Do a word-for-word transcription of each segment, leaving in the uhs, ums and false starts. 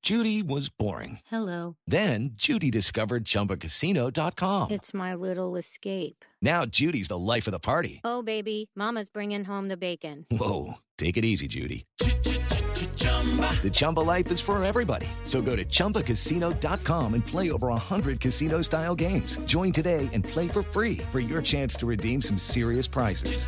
Judy was boring. Hello. Then Judy discovered Chumba Casino dot com. It's my little escape. Now Judy's the life of the party. Oh, baby, mama's bringing home the bacon. Whoa, take it easy, Judy. The Chumba life is for everybody. So go to Chumba Casino dot com and play over one hundred casino-style games. Join today and play for free for your chance to redeem some serious prizes.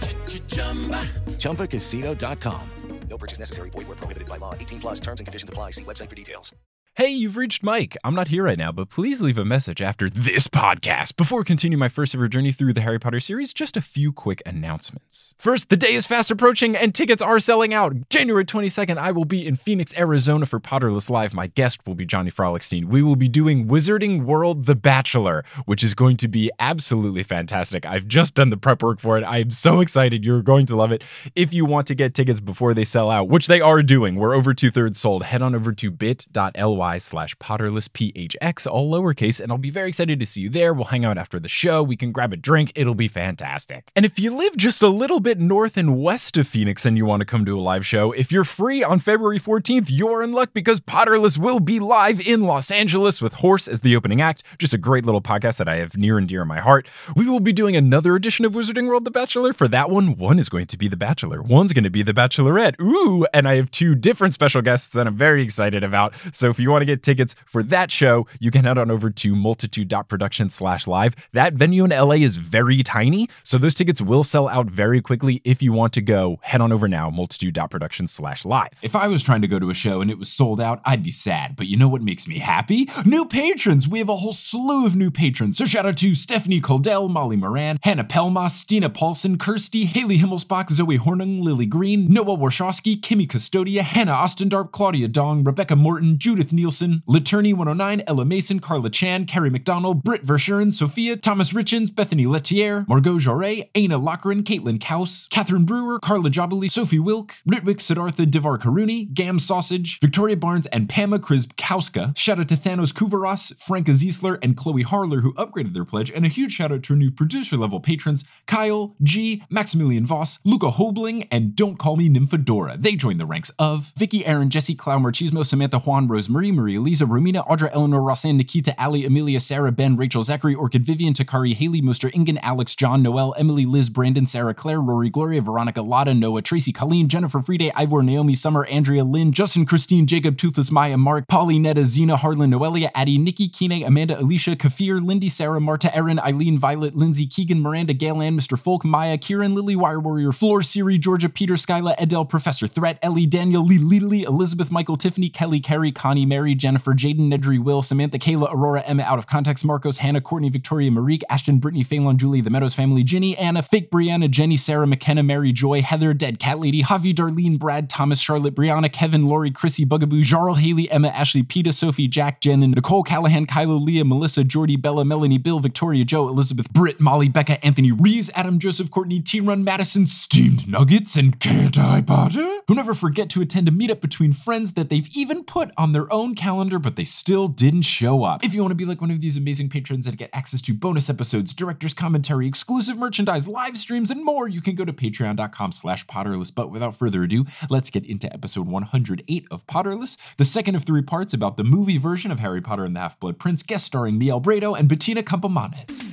Chumba Casino dot com. No purchase necessary. Void where prohibited by law. eighteen plus terms and conditions apply. See website for details. Hey, you've reached Mike. I'm not here right now, but please leave a message after this podcast. Before continuing my first ever journey through the Harry Potter series, just a few quick announcements. First, the day is fast approaching and tickets are selling out. January twenty-second, I will be in Phoenix, Arizona for Potterless Live. My guest will be Johnny Frolickstein. We will be doing Wizarding World The Bachelor, which is going to be absolutely fantastic. I've just done the prep work for it. I am so excited. You're going to love it. If you want to get tickets before they sell out, which they are doing, we're over two-thirds sold, head on over to bit.ly slash Potterless PHX, all lowercase, and I'll be very excited to see you there. We'll hang out after the show. We can grab a drink. It'll be fantastic. And if you live just a little bit north and west of Phoenix and you want to come to a live show, if you're free on February fourteenth, you're in luck because Potterless will be live in Los Angeles with Horse as the opening act. Just a great little podcast that I have near and dear in my heart. We will be doing another edition of Wizarding World The Bachelor. For that one, one is going to be The Bachelor. One's going to be The Bachelorette. Ooh, and I have two different special guests that I'm very excited about. So if you want to get tickets for that show, you can head on over to multitude.production slash live. That venue in L A is very tiny, so those tickets will sell out very quickly. If you want to go, head on over now, multitude.production slash live. If I was trying to go to a show and it was sold out, I'd be sad. But you know what makes me happy? New patrons! We have a whole slew of new patrons. So shout out to Stephanie Coldell, Molly Moran, Hannah Pelmas, Stina Paulson, Kirsty, Haley Himmelsbach, Zoe Hornung, Lily Green, Noah Warshawski, Kimmy Custodia, Hannah Ostendarp, Claudia Dong, Rebecca Morton, Judith Nielsen, Laterney one oh nine, Ella Mason, Carla Chan, Carrie McDonald, Britt Verschuren, Sophia, Thomas Richens, Bethany Letier, Margot Joret, Aina Lochran, Caitlin Kaus, Catherine Brewer, Carla Jobali, Sophie Wilk, Ritwik Siddhartha Devar Karuni, Gam Sausage, Victoria Barnes, and Pama Krizbkowska. Shout out to Thanos Kuvaras, Franka Ziesler, and Chloe Harler who upgraded their pledge, and a huge shout out to our new producer level patrons, Kyle, G, Maximilian Voss, Luca Hobling, and Don't Call Me Nymphadora. They joined the ranks of Vicky, Aaron, Jesse, Clau, Marchismo, Samantha, Juan, Rosemary, Maria, Lisa, Romina, Audra, Eleanor, Rosanne, Nikita, Ali, Amelia, Sarah, Ben, Rachel, Zachary, Orchid, Vivian, Takari, Haley, Mooster, Ingen, Alex, John, Noel, Emily, Liz, Brandon, Sarah, Claire, Rory, Gloria, Veronica, Lotta, Noah, Tracy, Colleen, Jennifer, Friday, Ivor, Naomi, Summer, Andrea, Lynn, Justin, Christine, Jacob, Toothless, Maya, Mark, Polly, Netta, Zena, Harlan, Noelia, Addie, Nikki, Kine, Amanda, Alicia, Kafir, Lindy, Sarah, Marta, Erin, Eileen, Violet, Lindsay, Keegan, Miranda, Galen, Mister Folk, Maya, Kieran, Lily, Wire Warrior, Floor, Siri, Georgia, Peter, Skyla, Edel, Professor Threat, Ellie, Daniel, Lee, Lily, Elizabeth, Michael, Tiffany, Kelly, Carrie, Connie, Mary, Jennifer, Jaden, Nedry, Will, Samantha, Kayla, Aurora, Emma, Out of Context, Marcos, Hannah, Courtney, Victoria, Marique, Ashton, Brittany, Phelan, Julie, The Meadows Family, Ginny, Anna, Fake, Brianna, Jenny, Sarah, McKenna, Mary, Joy, Heather, Dead Cat Lady, Javi, Darlene, Brad, Thomas, Charlotte, Brianna, Kevin, Lori, Chrissy, Bugaboo, Jarl, Haley, Emma, Ashley, Peta, Sophie, Jack, Jen, Nicole, Callahan, Kylo, Leah, Melissa, Jordy, Bella, Melanie, Bill, Victoria, Joe, Elizabeth, Britt, Molly, Becca, Anthony, Rees, Adam, Joseph, Courtney, T-Run, Madison, Steamed Nuggets, and Can't I Potter, who never forget to attend a meetup between friends that they've even put on their own calendar, but they still didn't show up. If you want to be like one of these amazing patrons and get access to bonus episodes, director's commentary, exclusive merchandise, live streams, and more, you can go to patreon.com slash Potterless. But without further ado, let's get into episode one hundred eight of Potterless, the second of three parts about the movie version of Harry Potter and the Half-Blood Prince, guest starring Miel Brado and Bettina Campomanes.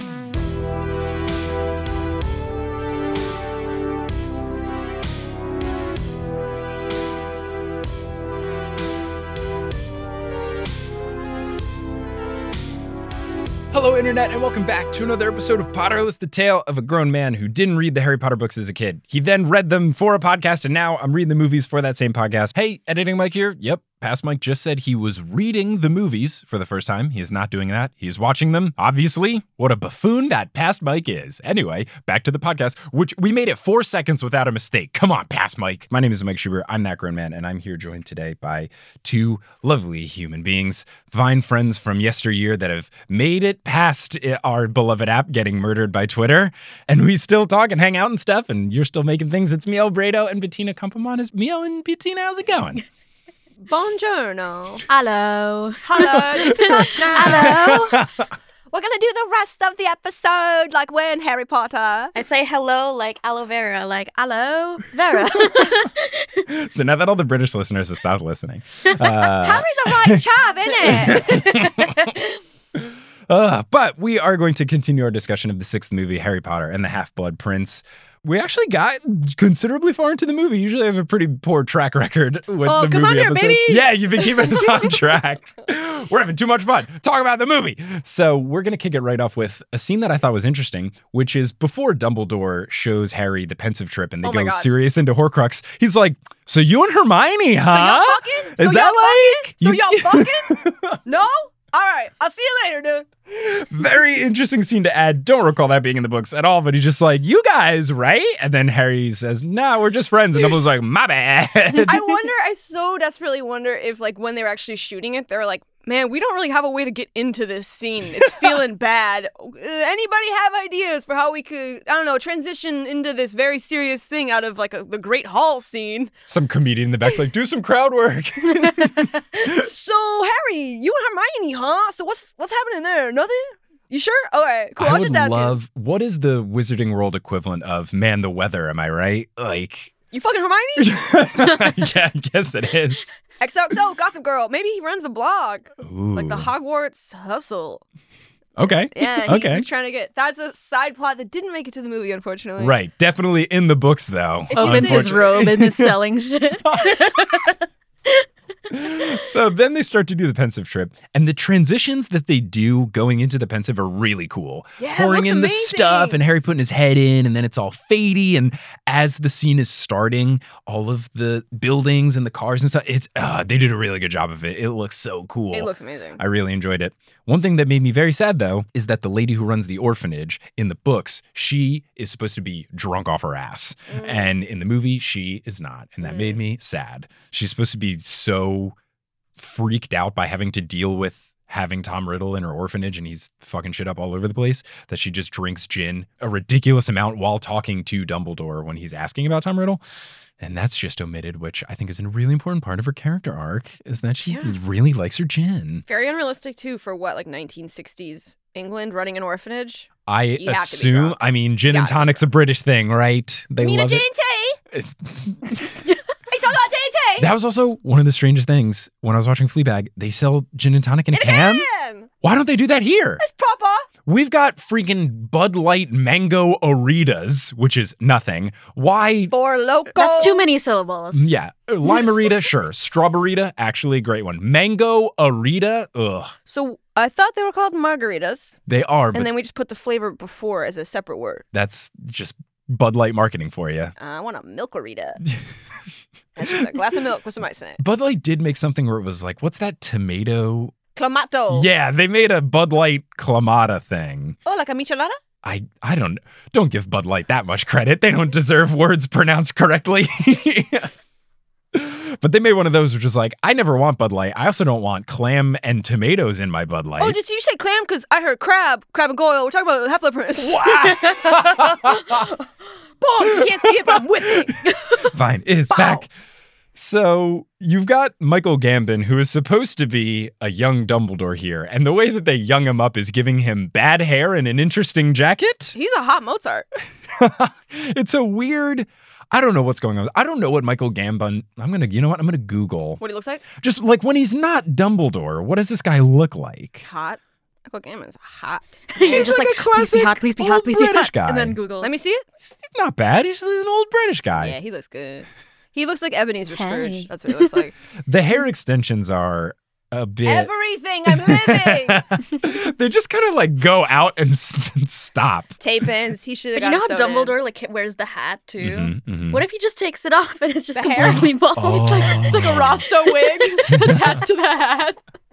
Hello, Internet, and welcome back to another episode of Potterless, the tale of a grown man who didn't read the Harry Potter books as a kid. He then read them for a podcast, and now I'm reading the movies for that same podcast. Hey, editing Mike here. Yep. Past Mike just said he was reading the movies for the first time. He is not doing that. He's watching them, obviously. What a buffoon that Past Mike is. Anyway, back to the podcast, which we made it four seconds without a mistake. Come on, Past Mike. My name is Mike Schubert. I'm that grown man, and I'm here joined today by two lovely human beings, fine friends from yesteryear that have made it past our beloved app getting murdered by Twitter, and we still talk and hang out and stuff, and you're still making things. It's Miel Brado and Bettina Campomanes. Miel and Bettina, how's it going? Buongiorno. Hello. Hello, this is us now. Hello. We're gonna do the rest of the episode like we're in Harry Potter. I say hello like aloe vera, like aloe vera. So now that all the British listeners have stopped listening. Uh, Harry's a right chav, innit? uh, but we are going to continue our discussion of the sixth movie, Harry Potter and the Half-Blood Prince. We actually got considerably far into the movie. Usually I have a pretty poor track record with Oh, the 'cause movie I'm here, episodes. baby. Yeah, you've been keeping us on track. We're having too much fun. Talk about the movie. So we're going to kick it right off with a scene that I thought was interesting, which is before Dumbledore shows Harry the pensive trip and they Oh my go God. serious into Horcrux. He's like, so you and Hermione, huh? So y'all fucking? Is so that y'all like... fucking? So you- y'all fucking? No? All right. I'll see you later, dude. Very interesting scene to add. Don't recall that being in the books at all, but he's just like, you guys, right? And then Harry says, nah, we're just friends. And Dumbledore's like, my bad. I wonder, I so desperately wonder if, like, when they were actually shooting it, they were like, man, we don't really have a way to get into this scene. It's feeling bad. Uh, anybody have ideas for how we could, I don't know, transition into this very serious thing out of, like, a, the Great Hall scene? Some comedian in the back's like, do some crowd work. So, Harry, you and Hermione, huh? So what's what's happening there? Nothing? You sure? All right, cool. I I'll would just ask love, what is the Wizarding World equivalent of Man the Weather? Am I right? Like, you. You fucking Hermione? yeah, I guess it is. X O X O, Gossip Girl. Maybe he runs the blog. Ooh. Like the Hogwarts Hustle. Okay. Yeah, he, okay. he's trying to get... That's a side plot that didn't make it to the movie, unfortunately. Right. Definitely in the books, though. If you Opens see- his robe and is selling shit. So then they start to do the pensive trip, and the transitions that they do going into the pensive are really cool. Yeah, it Pouring looks in amazing. the stuff and Harry putting his head in, and then it's all fadey. And as the scene is starting, all of the buildings and the cars and stuff, it's uh, they did a really good job of it. It looks so cool. It looks amazing. I really enjoyed it. One thing that made me very sad, though, is that the lady who runs the orphanage in the books, she is supposed to be drunk off her ass. Mm. And in the movie, she is not. And that Mm. made me sad. She's supposed to be so freaked out by having to deal with having Tom Riddle in her orphanage and he's fucking shit up all over the place that she just drinks gin a ridiculous amount while talking to Dumbledore when he's asking about Tom Riddle. And that's just omitted, which I think is a really important part of her character arc, is that she Yeah. really likes her gin. Very unrealistic, too, for what, like nineteen sixties England running an orphanage? I You have to be assume, drunk. I mean, gin You and gotta be tonic's a British thing, right? They Mina love J it. and T? It's- Hey, talk about J and T? that was also one of the strangest things when I was watching Fleabag. They sell gin and tonic in a can. Again! Why don't they do that here? It's proper. We've got freaking Bud Light Mango Aritas, which is nothing. Why? For local. That's too many syllables. Yeah, Limerita, sure. Strawberryta, actually a great one. Mango Arita, ugh. So I thought they were called margaritas, They are, but and then we just put the flavor before as a separate word. that's just Bud Light marketing for you. Uh, I want a milkarita. That's just a glass of milk with some ice in it. Bud Light did make something where it was like, what's that tomato? Clamato. Yeah, they made a Bud Light Clamato thing. Oh, like a michelada? I I don't don't give Bud Light that much credit. They don't deserve words pronounced correctly. But they made one of those which is like, I never want Bud Light. I also don't want clam and tomatoes in my Bud Light. Oh, did you say clam? Because I heard crab, crab and goyle. We're talking about the Half-Blood Prince. Boom! You can't see it, but I'm whipping. Fine, is Bow. back. So you've got Michael Gambon, who is supposed to be a young Dumbledore here, and the way that they young him up is giving him bad hair and an interesting jacket. He's a hot Mozart. It's a weird. I don't know what's going on. I don't know what Michael Gambon. I'm gonna. You know what? I'm gonna Google. What he looks like? Just like when he's not Dumbledore, what does this guy look like? Hot. Michael Gambon's hot. You're He's just like like, a please be classic hot, please be old hot, please be British hot. guy. And then Google. Let me see it. He's not bad. He's just an old British guy. Yeah, he looks good. He looks like Ebenezer Hey. Scrooge. That's what he looks like. The hair extensions are a bit. Everything I'm living. They just kind of like go out and, s- and stop. Tape ins. He should have But you know how got sewn in. Dumbledore like wears the hat too? Mhm, mhm. What if he just takes it off and it's just The hair? completely bald? Oh. It's like It's like a Rasta wig attached to the hat.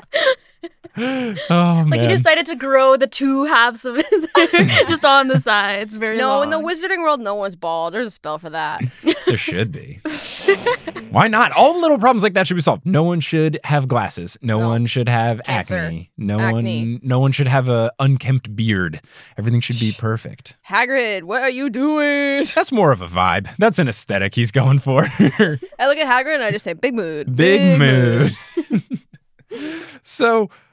Oh like he man. decided to grow the two halves of his hair just on the sides. Very No, long. in the wizarding world, no one's bald. There's a spell for that. There should be. Why not? All little problems like that should be solved. No one should have glasses. No, No. one should have Cancer. acne. No Acne. one. No one should have a unkempt beard. Everything should be perfect. Hagrid, what are you doing? That's more of a vibe. That's an aesthetic he's going for. I look at Hagrid and I just say, big mood. Big mood. So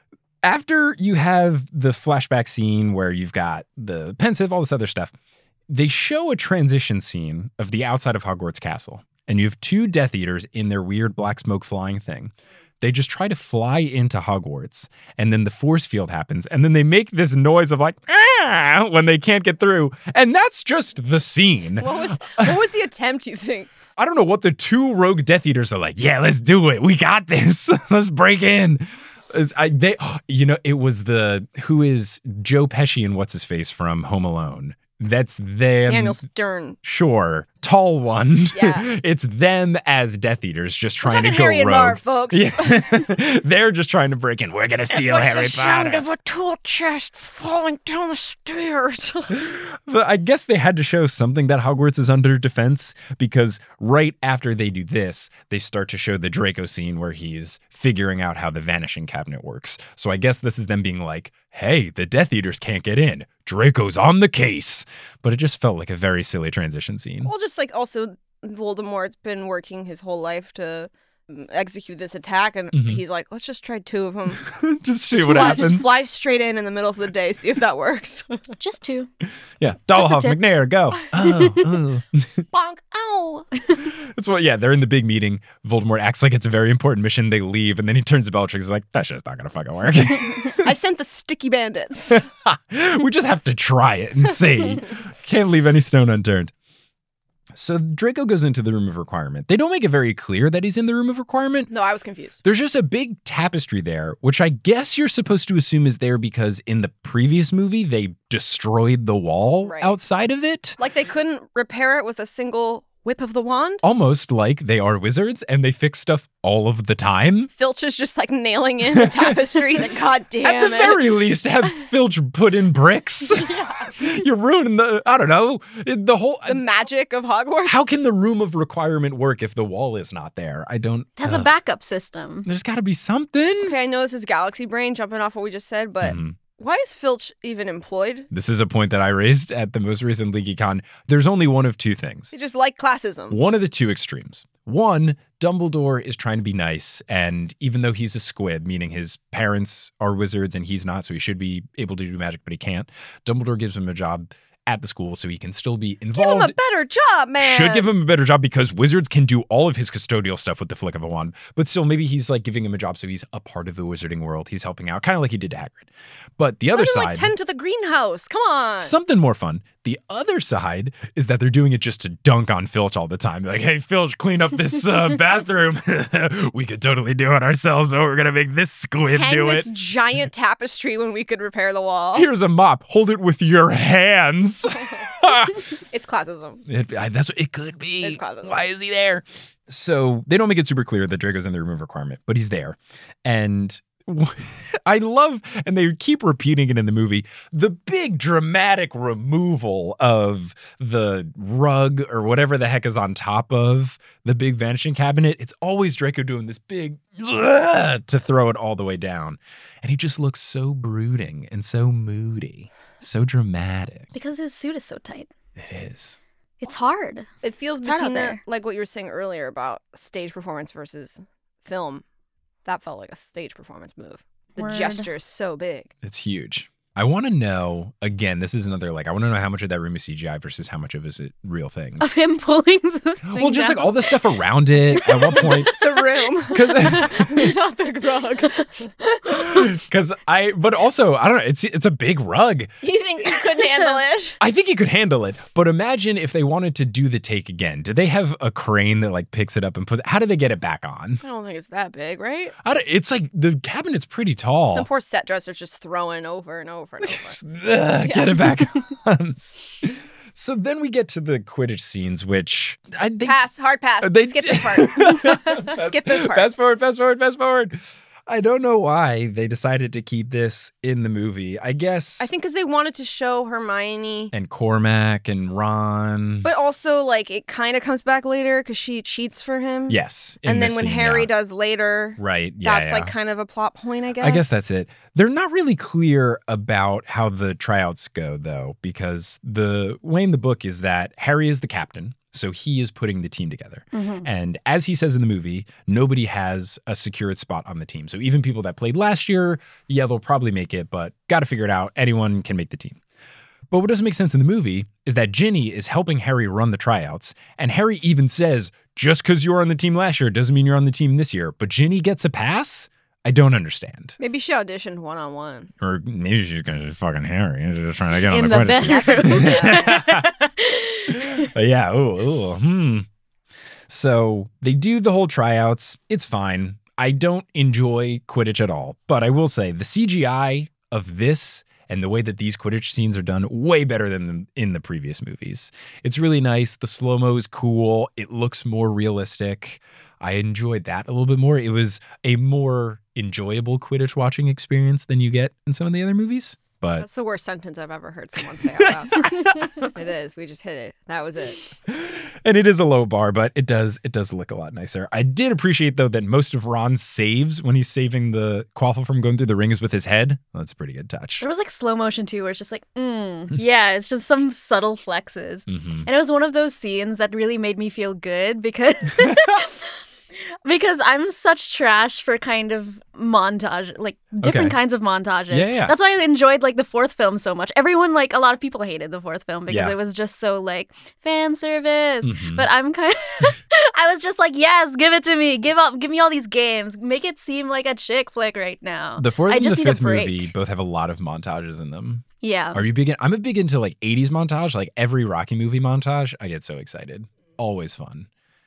after you have the flashback scene where you've got the pensive, all this other stuff, they show a transition scene of the outside of Hogwarts Castle. And you have two Death Eaters in their weird black smoke flying thing. They just try to fly into Hogwarts, and then the force field happens, and then they make this noise of like, ah, when they can't get through. And that's just the scene. What was what was the attempt, you think? I don't know what the two rogue Death Eaters are like. Yeah, let's do it. We got this. Let's break in. It's- I, they, you know, it was the, who is Joe Pesci and what's his face from Home Alone? That's them. Daniel Stern. Sure. Tall one. Yeah. It's them as Death Eaters just We're trying to talking go Harry and rogue. Marv, folks. Yeah. They're just trying to break in. We're going to steal Harry Potter. a tool chest falling down the stairs. But I guess they had to show something that Hogwarts is under defense, because right after they do this, they start to show the Draco scene where he's figuring out how the vanishing cabinet works. So I guess this is them being like, hey, the Death Eaters can't get in. Draco's on the case. But it just felt like a very silly transition scene. Well, just like also Voldemort's been working his whole life to mm, execute this attack, and Mhm. he's like, let's just try two of them. just see Just what fly, happens. Just fly straight in in the middle of the day, see if that works. Just two. Yeah, Just a Dollhoff, tip. McNair, go. Oh, oh. Bonk! Ow! That's what, yeah, they're in the big meeting. Voldemort acts like it's a very important mission. They leave, and then he turns to Bellatrix. He's like, that shit's not going to fucking work. I sent the sticky bandits. We just have to try it and see. Can't leave any stone unturned. So Draco goes into the room of requirement. They don't make it very clear that he's in the room of requirement. No, I was confused. There's just a big tapestry there, which I guess you're supposed to assume is there because in the previous movie, they destroyed the wall Right. outside of it. Like they couldn't repair it with a single whip of the wand? Almost like they are wizards and they fix stuff all of the time. Filch is just like nailing in the tapestries and god damn At the it. very least, have Filch put in bricks. Yeah. You're ruining the, I don't know, the whole. The magic of Hogwarts. How can the room of requirement work if the wall is not there? I don't. It has uh, a backup system. There's got to be something. Okay, I know this is Galaxy Brain jumping off what we just said, but Mhm. why is Filch even employed? This is a point that I raised at the most recent LeakyCon. There's only one of two things. They just like classism. One of the two extremes. One, Dumbledore is trying to be nice, and even though he's a squib, meaning his parents are wizards and he's not, so he should be able to do magic, but he can't, Dumbledore gives him a job at the school so he can still be Give him involved. a better job, man. Should give him a better job because wizards can do all of his custodial stuff with the flick of a wand. But still, maybe he's like giving him a job so he's a part of the wizarding world. He's helping out, kind of like he did to Hagrid. But the other Let him, side, like tend to the greenhouse. Come on. something more fun. The other side is that they're doing it just to dunk on Filch all the time. Like, hey, Filch, clean up this uh, bathroom. We could totally do it ourselves, but we're going to make this squib Hang do this it. giant tapestry when we could repair the wall. Here's a mop. Hold it with your hands. It's classism. It, I, that's what it could be. It's classism. Why is he there? So they don't make it super clear that Draco's in the room of requirement, but he's there. And I love, and they keep repeating it in the movie, the big dramatic removal of the rug or whatever the heck is on top of the big vanishing cabinet. It's always Draco doing this big to throw it all the way down. And he just looks so brooding and so moody, so dramatic. Because his suit is so tight. It is. It's hard. It feels It's hard out between the, there. like what you were saying earlier about stage performance versus film. That felt like a stage performance move. The Word. gesture is so big. It's huge. I want to know, again, this is another, like, I want to know how much of that room is C G I versus how much of it is it real things. Of him pulling the thing Well, just like down. all the stuff around it. At what point? The room. Not the rug. Because I, but also, I don't know, it's it's a big rug. You think you couldn't handle it? I think he could handle it. But imagine if they wanted to do the take again. Do they have a crane that like picks it up and puts it? How do they get it back on? I don't think it's that big, right? I don't, it's like the cabinet's pretty tall. Some poor set dresser's just throwing over and over and over. Ugh, Get it back on. So then we get to the Quidditch scenes, which I think Pass, hard pass. Uh, they Skip d- this part. Skip this part. Fast forward, fast forward, fast forward. I don't know why they decided to keep this in the movie. I guess. I think because they wanted to show Hermione, And Cormac and Ron. but also like it kind of comes back later because she cheats for him. yes. in And then this when scene, Harry yeah. does later, Right. Yeah. that's yeah. like kind of a plot point, I guess. I guess that's it. They're not really clear about how the tryouts go, though, because the way in the book is that Harry is the captain. So he is putting the team together. Mhm. And as he says in the movie, nobody has a secured spot on the team. So even people that played last year, yeah, they'll probably make it, but got to figure it out. Anyone can make the team. But what doesn't make sense in the movie is that Ginny is helping Harry run the tryouts. And Harry even says, just because you were on the team last year doesn't mean you're on the team this year. But Ginny gets a pass? I don't understand. Maybe she auditioned one-on-one. Or maybe she's going to fucking Harry. She's just trying to get on In the the Quidditch team. Yeah, ooh, ooh, hmm. So they do the whole tryouts. It's fine. I don't enjoy Quidditch at all. But I will say the C G I of this and the way that these Quidditch scenes are done, way better than in the previous movies. It's really nice. The slow-mo is cool. It looks more realistic. I enjoyed that a little bit more. It was a more enjoyable Quidditch watching experience than you get in some of the other movies. But That's the worst sentence I've ever heard someone say out loud. It is. We just hit it. That was it. and it is a low bar, but it does it does look a lot nicer. I did appreciate though that most of Ron's saves when he's saving the Quaffle from going through the ring is with his head. Well, that's a pretty good touch. There was like slow motion too, where it's just like, mm. yeah, it's just some subtle flexes. Mhm. And it was one of those scenes that really made me feel good because because I'm such trash for kind of montage, like different Okay. kinds of montages. Yeah, yeah. That's why I enjoyed like the fourth film so much. Everyone, like a lot of people hated the fourth film because Yeah. it was just so like fan service. Mhm. But I'm kind of, I was just like, yes, give it to me. Give up, give me all these games. Make it seem like a chick flick right now. The fourth I and just the need a fifth break. movie both have a lot of montages in them. Yeah. Are you big in, I'm a big into like eighties montage, like every Rocky movie montage. I get so excited. Always fun.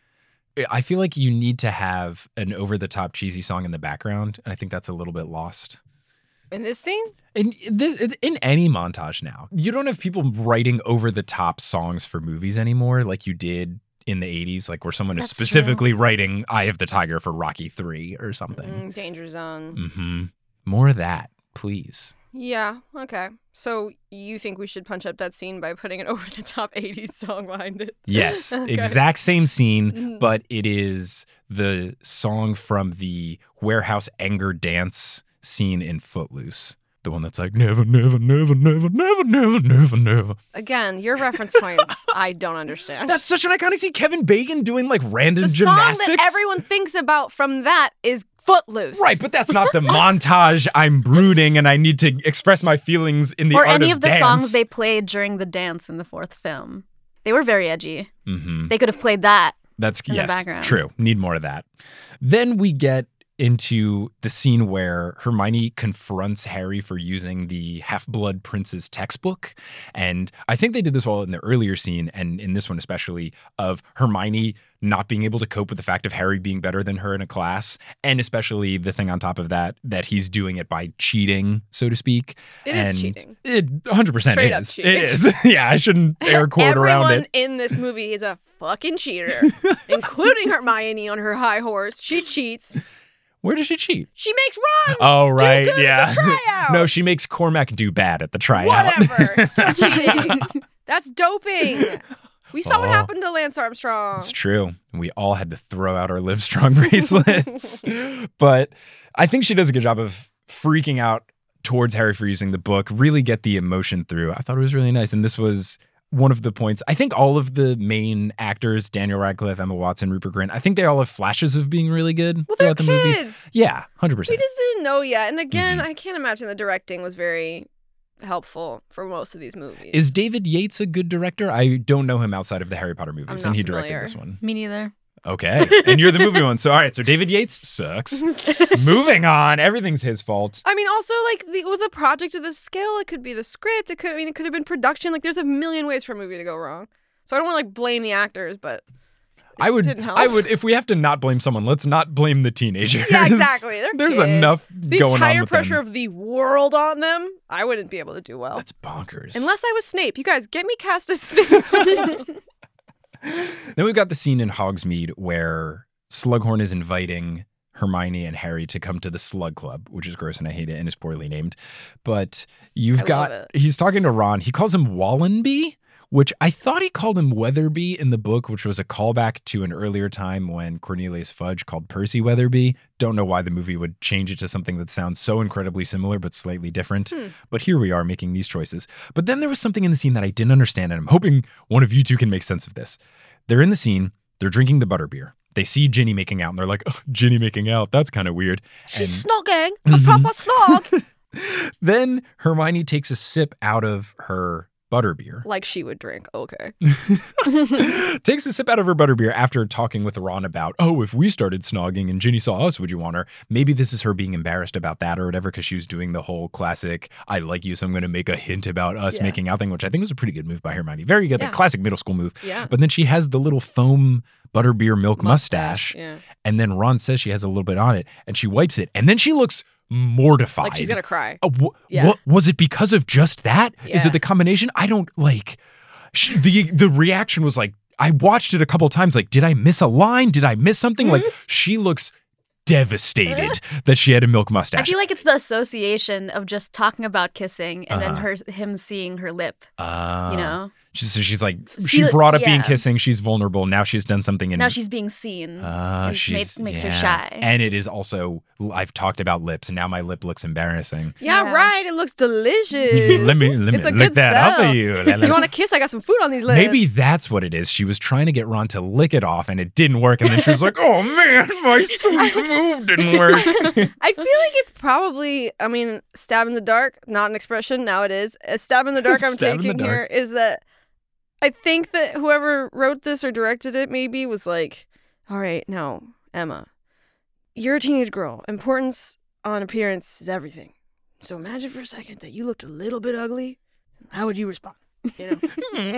I feel like you need to have an over-the-top cheesy song in the background, and I think that's a little bit lost. In this scene? In this, in any montage now, you don't have people writing over-the-top songs for movies anymore like you did in the eighties, like where someone is That's specifically writing Eye of the Tiger for Rocky three or something. Mm, Danger Zone. Mm-hmm. More of that, please. Yeah, okay. So you think we should punch up that scene by putting an over-the-top eighties song behind it? Yes, Okay. exact same scene, Mhm. but it is the song from the warehouse anger dance scene in Footloose. The one that's like, never, never, never, never, never, never, never, never. Again, your reference points, I don't understand. That's such an iconic scene. Kevin Bacon doing like random the gymnastics. song that everyone thinks about from that is Footloose. Right, but that's not the montage. I'm brooding and I need to express my feelings in the or art any of of the dance. songs they played during the dance in the fourth film. They were very edgy. Mm-hmm. They could have played that. That's in the yes, background. true. Need more of that. Then we get into the scene where Hermione confronts Harry for using the Half-Blood Prince's textbook. And I think they did this well in the earlier scene, and in this one especially, of Hermione not being able to cope with the fact of Harry being better than her in a class, and especially the thing on top of that, that he's doing it by cheating, so to speak. It is and cheating. It one hundred percent Straight up is. cheating. It is. Yeah, I shouldn't air quote around Everyone it. in this movie is a fucking cheater, including Hermione on her high horse. She cheats. Where does she cheat? She makes Ron Oh, right. do good yeah. at the tryout. No, she makes Cormac do bad at the tryout. Whatever. Still cheating. That's doping. We saw what Oh. happened to Lance Armstrong. It's true. We all had to throw out our Livestrong bracelets. But I think she does a good job of freaking out towards Harry for using the book, really get the emotion through. I thought it was really nice. And this was one of the points. I think all of the main actors, Daniel Radcliffe, Emma Watson, Rupert Grint, I think they all have flashes of being really good Well, they're throughout the movies. kids. Yeah, one hundred We percent. just didn't know yet. And again, Mhm. I can't imagine the directing was very helpful for most of these movies. Is David Yates a good director? I don't know him outside of the Harry Potter movies, not and he familiar. directed this one. Me neither. Okay. And you're the movie one. So, all right. So, David Yates sucks. Moving on. Everything's his fault. I mean, also, like, the, with a project of this scale, it could be the script. It could, I mean, it could have been production. Like, there's a million ways for a movie to go wrong. So I don't want to, like, blame the actors, but I would, didn't help. I would, if we have to not blame someone, let's not blame the teenagers. yeah, exactly. They're There's kids. enough The going on entire with pressure them. of the world on them, I wouldn't be able to do well. That's bonkers. Unless I was Snape. You guys, get me cast as Snape. Then we've got the scene in Hogsmeade where Slughorn is inviting Hermione and Harry to come to the Slug Club, which is gross and I hate it and is poorly named. But you've I got, love it. he's talking to Ron. He calls him Wallenby, which I thought he called him Weatherby in the book, which was a callback to an earlier time when Cornelius Fudge called Percy Weatherby. Don't know why the movie would change it to something that sounds so incredibly similar but slightly different. Hmm. But here we are making these choices. But then there was something in the scene that I didn't understand, and I'm hoping one of you two can make sense of this. they're in the scene. They're drinking the butterbeer. They see Ginny making out, and they're like, oh, Ginny making out. That's kind of weird. She's And- snogging. A Mhm. proper snog. Then Hermione takes a sip out of her butterbeer. Like she would drink. Okay. Takes a sip out of her butterbeer after talking with Ron about, oh, if we started snogging and Ginny saw us, would you want her? Maybe this is her being embarrassed about that or whatever, because she was doing the whole classic, I like you, so I'm going to make a hint about us Yeah. making out thing, which I think was a pretty good move by Hermione. Very good. Yeah. The classic middle school move. Yeah. But then she has the little foam butterbeer milk mustache. Yeah. And then Ron says she has a little bit on it and she wipes it. And then she looks mortified. Like she's gonna cry. Uh, wh- Yeah. What was it because of just that? Is Yeah. it the combination? I don't like. She, the the reaction was like, I watched it a couple times. Like, did I miss a line? Did I miss something? Like, she looks devastated that she had a milk I mustache. feel like it's the association of just talking about kissing and then Uh-huh. her him seeing her lip. Uh, You know, She's, so she's like, See, she brought up being yeah. kissing. She's vulnerable. Now she's done something. And now she's being seen. Uh, and she's ma- makes yeah. her shy. And it is also, I've talked about lips, and now my lip looks embarrassing. Yeah, Yeah. right. It looks delicious. let me let me it's a lick good that up sell. for you. You want a kiss? I got some food on these lips. Maybe that's what it is. She was trying to get Ron to lick it off, and it didn't work. And then she was like, "Oh man, my sweet move didn't work." I feel like it's probably, I mean, stab in the dark, not an expression. Now it is. A stab in the dark I'm Stab in the taking here dark. is that I think that whoever wrote this or directed it maybe was like, all right, now, Emma, you're a teenage girl. Importance on appearance is everything. So imagine for a second that you looked a little bit ugly. How would you respond? You know?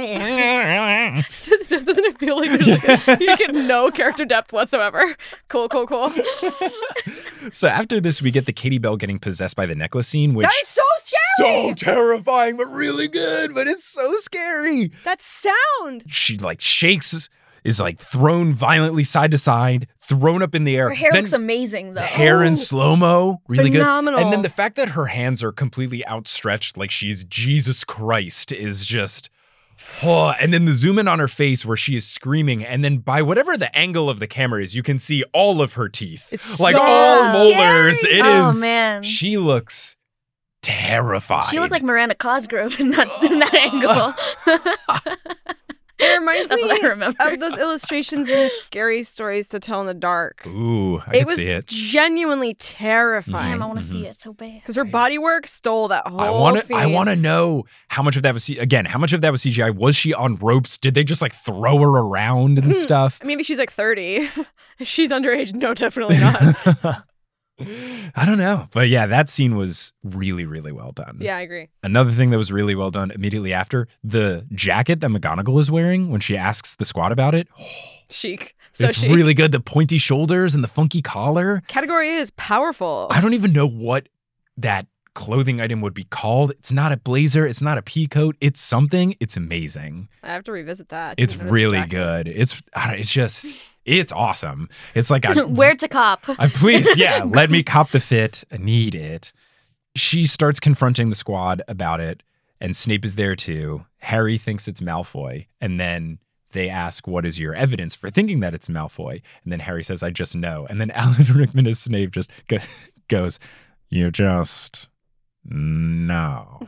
Does- Doesn't it feel like there's like a, you get no character depth whatsoever? Cool, cool, cool. So after this, we get the Katie Bell getting possessed by the necklace scene, which That is so scary! so terrifying, but really good. But it's so scary. That sound! She like shakes, is like thrown violently side to side, thrown up in the air. Her hair Then looks amazing though. the hair in Oh, slow mo, really phenomenal. good. And then the fact that her hands are completely outstretched, like she's Jesus Christ, is just. Oh, and then the zoom in on her face where she is screaming, and then by whatever the angle of the camera is, you can see all of her teeth, It's like so all molars. scary. It oh is. man, She looks terrified. she looked like Miranda Cosgrove in that in that angle. It reminds That's me what I remember. of those illustrations in Scary Stories to Tell in the Dark. Ooh, I it can was see it. genuinely terrifying. Damn, I want to Mhm. see it so bad. Because her body work stole that whole I want to. scene. I want to know how much of that was C- again. How much of that was C G I? Was she on ropes? Did they just like throw her around and stuff? Maybe she's like thirty. If she's underage, no, definitely not. I don't know, but yeah, that scene was really, really well done. Yeah, I agree. Another thing that was really well done immediately after, the jacket that McGonagall is wearing when she asks the squad about it. Chic. So it's chic. really good. The pointy shoulders and the funky collar. Category is powerful. I don't even know what that clothing item would be called. It's not a blazer. It's not a pea coat. It's something. It's amazing. I have to revisit that. It's Didn't notice the really jacket. good. It's I don't- it's just it's awesome. It's like a Where to cop? I please, yeah, let me cop the fit. I need it. She starts confronting the squad about it, and Snape is there too. Harry thinks it's Malfoy, and then they ask, what is your evidence for thinking that it's Malfoy? And then Harry says, I just know. And then Alan Rickman as Snape just go- goes, you just know.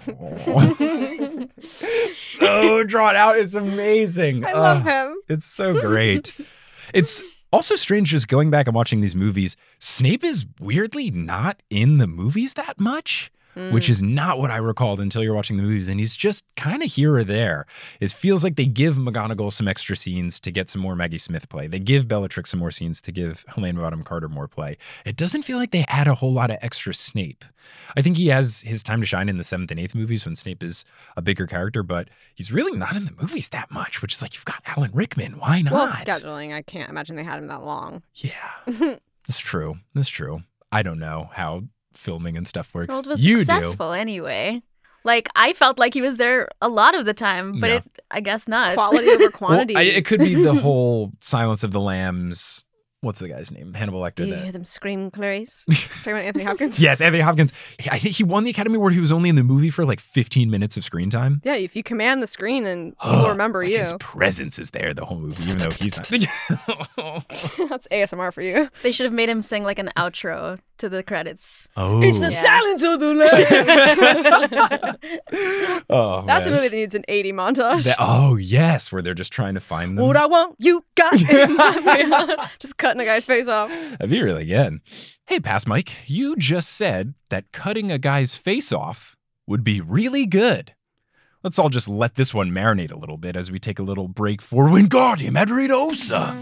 So drawn out. It's amazing. I love Ugh. him. It's so great. It's also strange just going back and watching these movies. Snape is weirdly not in the movies that much, which Mm. is not what I recalled until you're watching the movies. And he's just kind of here or there. It feels like they give McGonagall some extra scenes to get some more Maggie Smith play. They give Bellatrix some more scenes to give Helena Bonham Carter more play. It doesn't feel like they add a whole lot of extra Snape. I think he has his time to shine in the seventh and eighth movies when Snape is a bigger character, but he's really not in the movies that much, which is like, you've got Alan Rickman. Why not? Well, scheduling. I can't imagine they had him that long. Yeah, that's true. That's true. I don't know how filming and stuff works. Well, it was you successful anyway. Like I felt like he was there a lot of the time, but No. it I guess not. Quality over do. Well, quantity. I, it could be the whole Silence of the Lambs what's the guy's name? Hannibal Lecter. Do you that- hear them scream, Clarice? Talking about Anthony Hopkins? Yes, Anthony Hopkins. I think he won the Academy Award. He was only in the movie for like fifteen minutes of screen time. Yeah, if you command the screen, then we'll remember Like, you. His presence is there the whole movie, even though he's not. That's A S M R for you. They should have made him sing like an outro to the credits. Oh, It's the Yeah. silence of the lambs. oh That's a man. movie that needs an eighty montage. That- oh yes, where they're just trying to find them. What I want, you got it. Just cutting a guy's face off. That'd be really good. Hey, Past Mike, you just said that cutting a guy's face off would be really good. Let's all just let this one marinate a little bit as we take a little break for Wingardium Adredosa.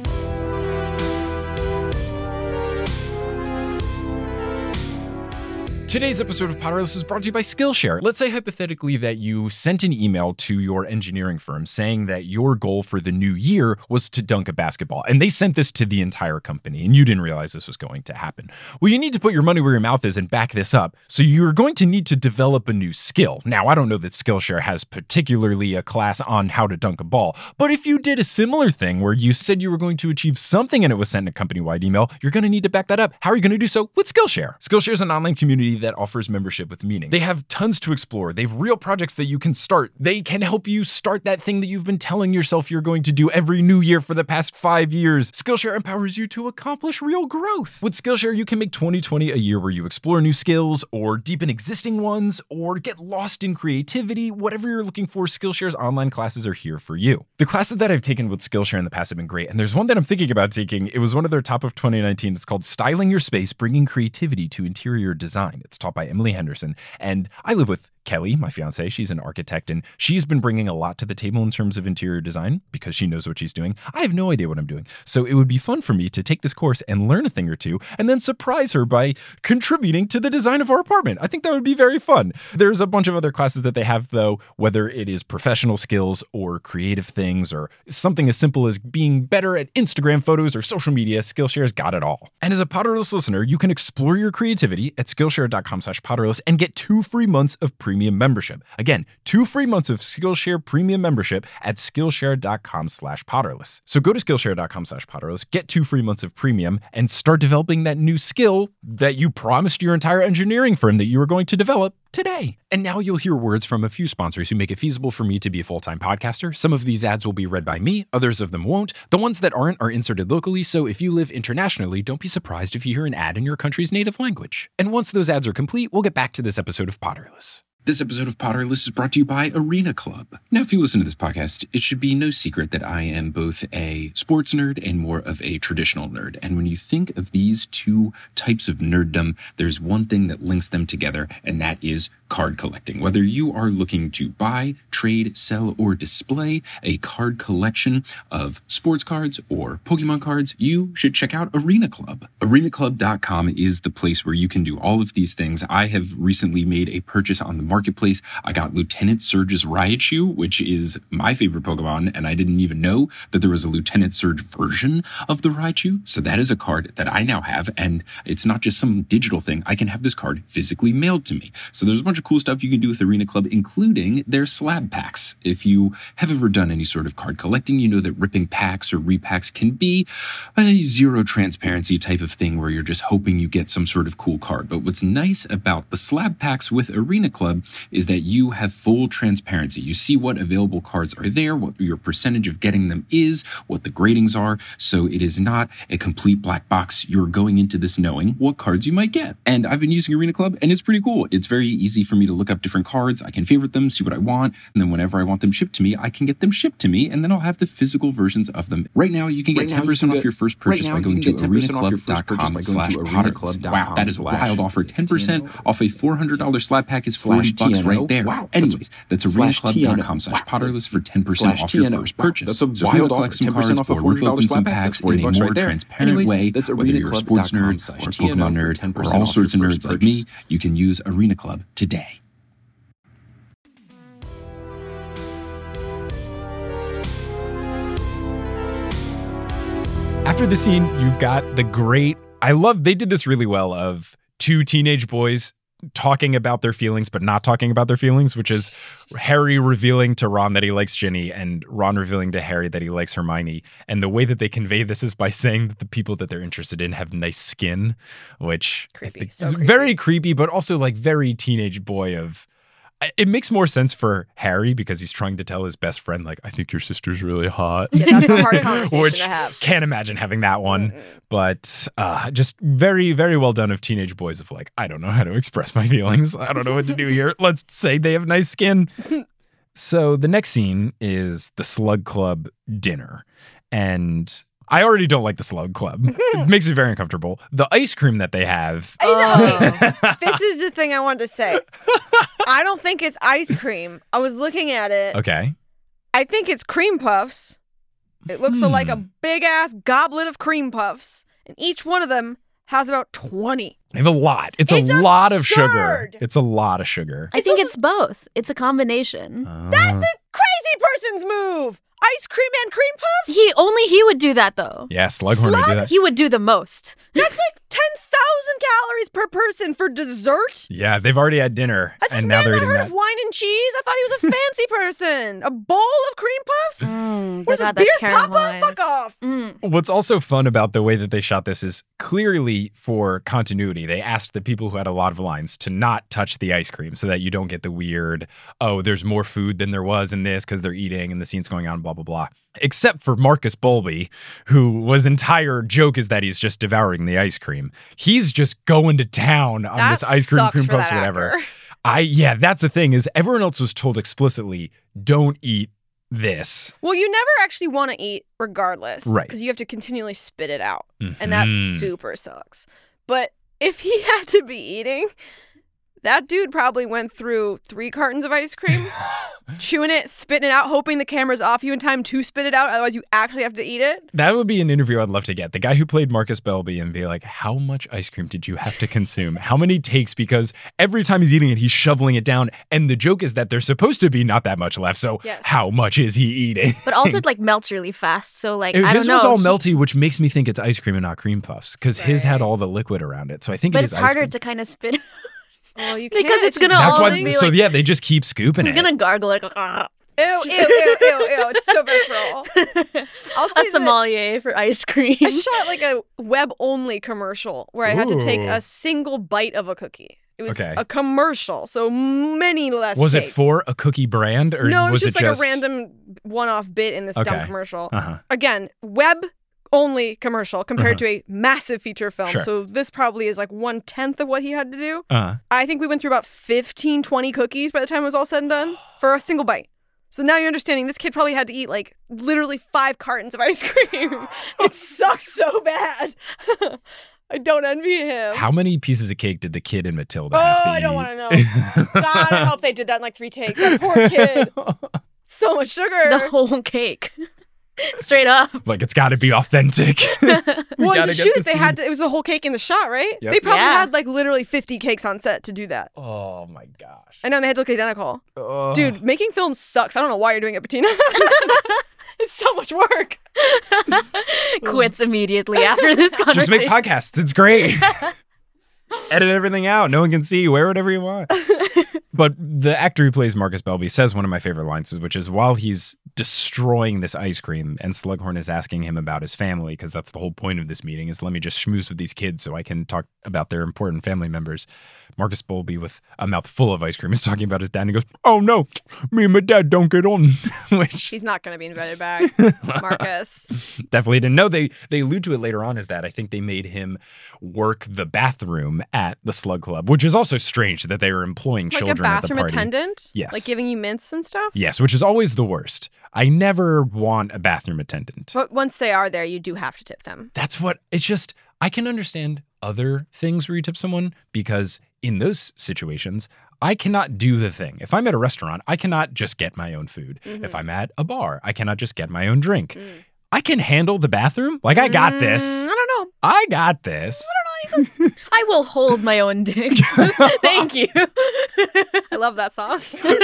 Today's episode of Potterless is brought to you by Skillshare. Let's say hypothetically that you sent an email to your engineering firm saying that your goal for the new year was to dunk a basketball, and they sent this to the entire company, and you didn't realize this was going to happen. Well, you need to put your money where your mouth is and back this up, so you're going to need to develop a new skill. Now, I don't know that Skillshare has particularly a class on how to dunk a ball, but if you did a similar thing where you said you were going to achieve something and it was sent in a company-wide email, you're going to need to back that up. How are you going to do so? With Skillshare. Skillshare is an online community that offers membership with meaning. They have tons to explore. They have real projects that you can start. They can help you start that thing that you've been telling yourself you're going to do every new year for the past five years. Skillshare empowers you to accomplish real growth. With Skillshare, you can make twenty twenty a year where you explore new skills or deepen existing ones or get lost in creativity. Whatever you're looking for, Skillshare's online classes are here for you. The classes that I've taken with Skillshare in the past have been great, and there's one that I'm thinking about taking. It was one of their top of twenty nineteen. It's called Styling Your Space, Bringing Creativity to Interior Design. It's taught by Emily Henderson, and I live with Kelly, my fiance. She's an architect, and she's been bringing a lot to the table in terms of interior design because she knows what she's doing. I have no idea what I'm doing, so it would be fun for me to take this course and learn a thing or two and then surprise her by contributing to the design of our apartment. I think that would be very fun. There's a bunch of other classes that they have, though, whether it is professional skills or creative things or something as simple as being better at Instagram photos or social media. Skillshare's got it all. And as a Potterless listener, you can explore your creativity at Skillshare.com slash Potterless and get two free months of premium membership. Again, two free months of Skillshare premium membership at Skillshare.com slash Potterless. So go to Skillshare.com slash Potterless, get two free months of premium, and start developing that new skill that you promised your entire engineering firm that you were going to develop today. And now you'll hear words from a few sponsors who make it feasible for me to be a full-time podcaster. Some of these ads will be read by me, others of them won't. The ones that aren't are inserted locally, so if you live internationally, don't be surprised if you hear an ad in your country's native language. And once those ads are complete, we'll get back to this episode of Potterless. This episode of Potterless is brought to you by Arena Club. Now, if you listen to this podcast, it should be no secret that I am both a sports nerd and more of a traditional nerd. And when you think of these two types of nerddom, there's one thing that links them together, and that is card collecting. Whether you are looking to buy, trade, sell, or display a card collection of sports cards or Pokemon cards, you should check out Arena Club. Arena Club dot com is the place where you can do all of these things. I have recently made a purchase on the marketplace. I got Lieutenant Surge's Raichu, which is my favorite Pokemon, and I didn't even know that there was a Lieutenant Surge version of the Raichu. So that is a card that I now have, and it's not just some digital thing. I can have this card physically mailed to me. So there's a bunch of cool stuff you can do with Arena Club, including their slab packs. If you have ever done any sort of card collecting, you know that ripping packs or repacks can be a zero transparency type of thing where you're just hoping you get some sort of cool card. But what's nice about the slab packs with Arena Club is that you have full transparency. You see what available cards are there, what your percentage of getting them is, what the gradings are. So it is not a complete black box. You're going into this knowing what cards you might get. And I've been using Arena Club, and it's pretty cool. It's very easy for me to look up different cards. I can favorite them, see what I want, and then whenever I want them shipped to me, I can get them shipped to me, and then I'll have the physical versions of them. Right now, you can get ten percent off your first purchase by going to arena club dot com slash Potterless. Wow, that is a wild offer. ten percent off a four hundred dollars slab pack is forty bucks right there. Wow. Anyways, that's arena club dot com slash Potterless for ten percent off your first purchase. That's a wild offer. ten percent off a forty dollars slab pack. That's forty bucks right there. Transparent way, that's whether you're a sports nerd or a Pokemon nerd or all sorts of nerds like me, you can use Arena Club today. After the scene, you've got the great, I love, they did this really well, of two teenage boys talking about their feelings but not talking about their feelings, which is Harry revealing to Ron that he likes Ginny and Ron revealing to Harry that he likes Hermione. And the way that they convey this is by saying that the people that they're interested in have nice skin, which Creepy, I think so is creepy. very creepy, but also like very teenage boy of... It makes more sense for Harry because he's trying to tell his best friend, like, I think your sister's really hot. Yeah, that's a hard conversation Which to have. can't imagine having that one. Mm-mm. But uh, just very, very well done of teenage boys of like, I don't know how to express my feelings. I don't know what to do here. Let's say they have nice skin. So the next scene is the Slug Club dinner. And I already don't like the Slug Club. It makes me very uncomfortable. The ice cream that they have. I know. This is the thing I wanted to say. I don't think it's ice cream. I was looking at it. Okay. I think it's cream puffs. It looks Hmm. like a big ass goblet of cream puffs, and each one of them has about twenty. They have a lot. It's, It's a lot of sugar. absurd. It's a lot of sugar. I think it's both. It's a combination. That's Uh, a crazy person's move. Ice cream and cream puffs? He only he would do that though. Yeah, Slughorn would do that. He would do the most. That's like ten thousand calories per person for dessert. Yeah, they've already had dinner, Has this and now man they're not eating heard that. of wine and cheese? I thought he was a fancy person. A bowl of cream puffs? Mm, Where's they this got that beer papa? caramelized. Fuck off. Mm. What's also fun about the way that they shot this is clearly for continuity. They asked the people who had a lot of lines to not touch the ice cream so that you don't get the weird, oh, there's more food than there was in this because they're eating and the scene's going on, blah, blah, blah. Except for Marcus Bulby, who was entire joke is that he's just devouring the ice cream. He's just going to town on That this ice cream, sucks cream for puffs, that whatever. actor. I, yeah, that's the thing is everyone else was told explicitly, don't eat this. Well, you never actually want to eat regardless. Right. Because you have to continually spit it out. And that Mhm. super sucks. But if he had to be eating, that dude probably went through three cartons of ice cream, chewing it, spitting it out, hoping the camera's off you in time to spit it out. Otherwise, you actually have to eat it. That would be an interview I'd love to get. The guy who played Marcus Belby and be like, how much ice cream did you have to consume? How many takes? Because every time he's eating it, he's shoveling it down. And the joke is that there's supposed to be not that much left. So Yes. how much is he eating? But also it like melts really fast. So like His I don't know. was all he- melty, which makes me think it's ice cream and not cream puffs. Because his had Right. all the liquid around it. So I think But it it's is ice harder cream. to kind of spit. Oh, you Because can't. it's gonna just That's all why. falling. be So like- yeah, they just keep scooping He's it. gonna gargle like ah. Ew, ew, ew, ew, ew. It's so visceral. I'll say a that sommelier for ice cream. I shot like a web-only commercial where I had to take Ooh. a single bite of a cookie. It was Okay. a commercial, so many less Was it takes. for a cookie brand or No, it was, was just it like just a random one-off bit in this Okay. dumb commercial. Uh-huh. Again, web-only commercial compared Uh-huh. to a massive feature film. Sure. So this probably is like one-tenth of what he had to do. Uh, I think we went through about fifteen, twenty cookies by the time it was all said and done for a single bite. So now you're understanding this kid probably had to eat like literally five cartons of ice cream. It sucks so bad. I don't envy him. how many pieces of cake did the kid in Matilda Oh, have to I don't eat? want to know. God, I hope they did that in like three takes. That poor kid. So much sugar. The whole cake. Straight up. Like it's got to be authentic. We well, gotta to get shoot the it, they scene. had to. It was the whole cake in the shot, right? Yep. They probably Yeah. had like literally fifty cakes on set to do that. Oh my gosh. I know, and they had to look identical. Ugh. Dude, making films sucks. I don't know why you're doing it, Bettina. It's so much work. Quits immediately after this just conversation. make podcasts. It's great. Edit everything out. No one can see. Wear whatever you want. But the actor who plays Marcus Belby says one of my favorite lines, which is while he's destroying this ice cream and Slughorn is asking him about his family, because that's the whole point of this meeting is let me just schmooze with these kids so I can talk about their important family members. Marcus Belby, with a mouth full of ice cream, is talking about his dad and he goes, oh no, me and my dad don't get on. Which He's not going to be invited back, Marcus. definitely didn't know. They they allude to it later on as that I think they made him work the bathroom at the Slug Club, which is also strange that they were employing Like a children at the bathroom party. attendant? Yes. Like giving you mints and stuff? Yes, which is always the worst. I never want a bathroom attendant. But once they are there, you do have to tip them. That's what it's just. I can understand other things where you tip someone because in those situations, I cannot do the thing. If I'm at a restaurant, I cannot just get my own food. Mhm. If I'm at a bar, I cannot just get my own drink. Mm. I can handle the bathroom. Like, I got this. Mm, I don't know. I got this. I will hold my own dick. Thank you. I love that song.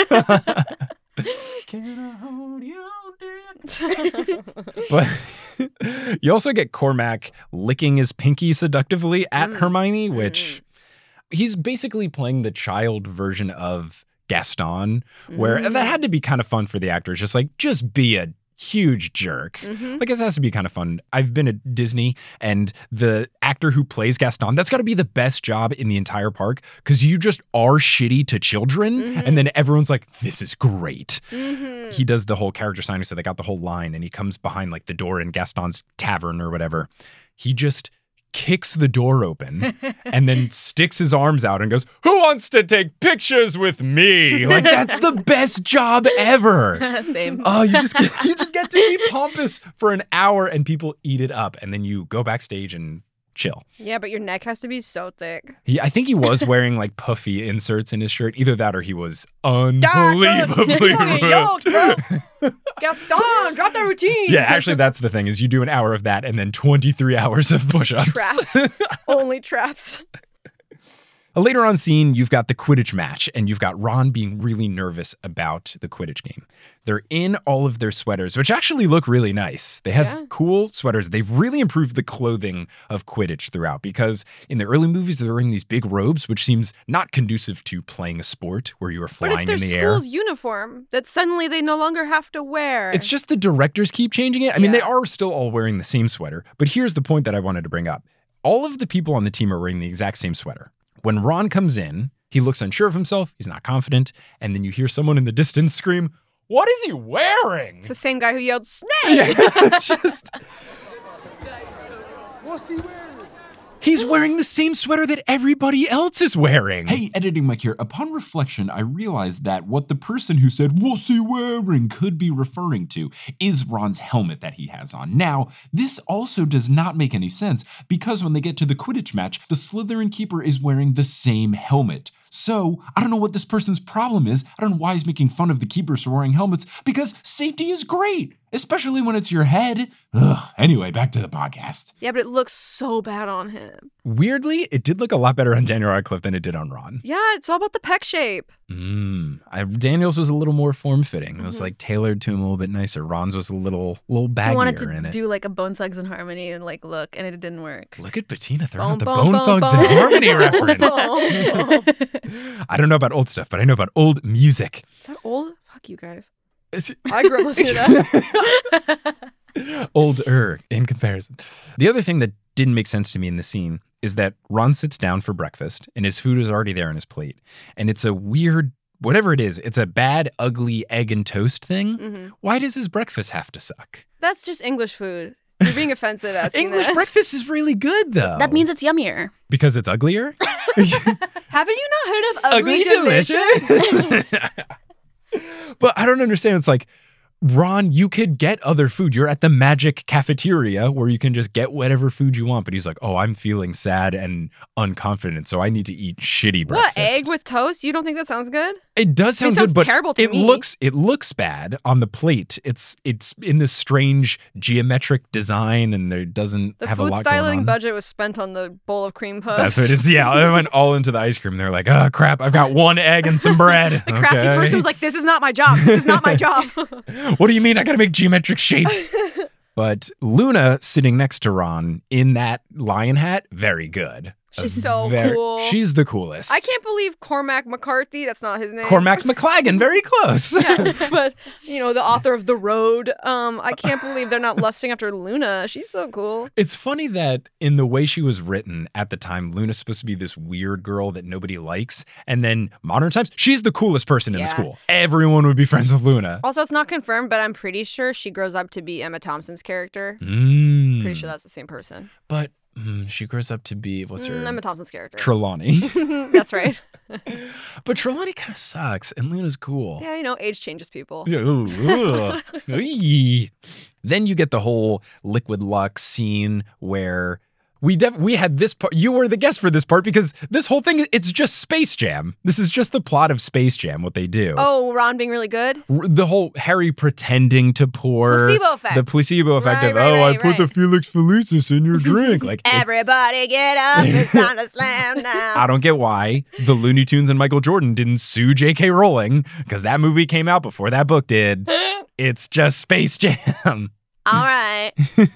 Can I hold your dick? But you also get Cormac licking his pinky seductively at Mm. Hermione, which He's basically playing the child version of Gaston, where Mm. that had to be kind of fun for the actors. Just like, just be a huge jerk. Mhm. Like, it has to be kind of fun. I've been at Disney, and the actor who plays Gaston, that's got to be the best job in the entire park, because you just are shitty to children, Mhm. and then everyone's like, this is great. Mhm. He does the whole character signing, so they got the whole line, and he comes behind like the door in Gaston's tavern or whatever. He just kicks the door open and then sticks his arms out and goes, who wants to take pictures with me? Like, that's the best job ever. Same. Oh, you just get, you just get to be pompous for an hour and people eat it up, and then you go backstage and chill. Yeah, but your neck has to be so thick. He, I think he was wearing like puffy inserts in his shirt. Either that or he was Stop it! unbelievably Fucking ripped. yoked, bro. Gaston, drop that routine. Yeah, actually, that's the thing, is you do an hour of that and then twenty-three hours of push-ups. Traps. Only traps. A later on scene, you've got the Quidditch match, and you've got Ron being really nervous about the Quidditch game. They're in all of their sweaters, which actually look really nice. They have Yeah. cool sweaters. They've really improved the clothing of Quidditch throughout, because in the early movies, they're wearing these big robes, which seems not conducive to playing a sport where you are But flying it's their in the air. school's uniform that suddenly they no longer have to wear. It's just the directors keep changing it. I mean, they Yeah. are still all wearing the same sweater, but here's the point that I wanted to bring up. All of the people on the team are wearing the exact same sweater. When Ron comes in, he looks unsure of himself, he's not confident, and then you hear someone in the distance scream, what is he wearing? It's the same guy who yelled, Snake! Yeah, just... He's wearing the same sweater that everybody else is wearing. Hey, Editing Mike here. Upon reflection, I realized that what the person who said, what's he wearing, could be referring to is Ron's helmet that he has on. Now, this also does not make any sense, because when they get to the Quidditch match, the Slytherin keeper is wearing the same helmet. So, I don't know what this person's problem is. I don't know why he's making fun of the keepers for wearing helmets, because safety is great, especially when it's your head. Ugh. Anyway, back to the podcast. Yeah, but it looks so bad on him. Weirdly, it did look a lot better on Daniel Radcliffe than it did on Ron. Yeah, it's all about the pec shape. Mm, I, Daniel's was a little more form-fitting. It was Mhm. like tailored to him a little bit nicer. Ron's was a little, little I wanted baggier in to it. do like a Bone Thugs and Harmony and like look, and it didn't work. Look at Bettina throwing Boom, out the boom, Bone boom, Thugs boom. and Harmony reference. Boom. I don't know about old stuff, but I know about old music. Is that old? Fuck you guys. I grew up listening to that. Older in comparison. The other thing that didn't make sense to me in the scene is that Ron sits down for breakfast and his food is already there on his plate. And it's a weird, whatever it is, it's a bad, ugly egg and toast thing. hmm Why does his breakfast have to suck? That's just English food. You're being offensive asking English that. breakfast is really good, though. That means it's yummier. Because it's uglier? Haven't you not heard of Ugly, Delicious? But I don't understand. It's like, Ron, you could get other food. You're at the magic cafeteria where you can just get whatever food you want. But he's like, oh, I'm feeling sad and unconfident, so I need to eat shitty breakfast. What, egg with toast? You don't think that sounds good? It does sound It sounds good, but terrible to it me. looks it looks bad on the plate. It's it's in this strange geometric design, and there doesn't The have a food lot going styling on. budget was spent on the bowl of cream puffs. That's what it is. Yeah, I went all into the ice cream. They're like, oh crap, I've got one egg and some bread. The crafty Okay. person was like, this is not my job. This is not my job. What do you mean I gotta make geometric shapes? But Luna sitting next to Ron in that lion hat, very good. She's A so very- cool. She's the coolest. I can't believe Cormac McCarthy, that's not his name. Cormac McLagan, very close. Yeah, but, you know, the author of The Road. Um, I can't believe they're not lusting after Luna. She's so cool. It's funny that in the way she was written at the time, Luna's supposed to be this weird girl that nobody likes. And then modern times, she's the coolest person in Yeah. the school. Everyone would be friends with Luna. Also, it's not confirmed, but I'm pretty sure she grows up to be Emma Thompson's character. Mm. Pretty sure that's the same person. But mm, she grows up to be, what's her? Mm, Emma Thompson's character. Trelawney. That's right. But Trelawney kind of sucks, and Luna's cool. Yeah, you know, age changes people. Ooh, ugh. Eee. Then you get the whole Liquid Luck scene where we def- we had this part. You were the guest for this part because this whole thing, it's just Space Jam. This is just the plot of Space Jam, what they do. Oh, Ron being really good? R- The whole Harry pretending to pour Placebo effect. the placebo effect Right, of, right, oh, I right, put the right. Felix Felicis in your drink. Like, it's- Everybody get up, it's time to slam now. I don't get why the Looney Tunes and Michael Jordan didn't sue J K Rowling because that movie came out before that book did. It's just Space Jam. All right.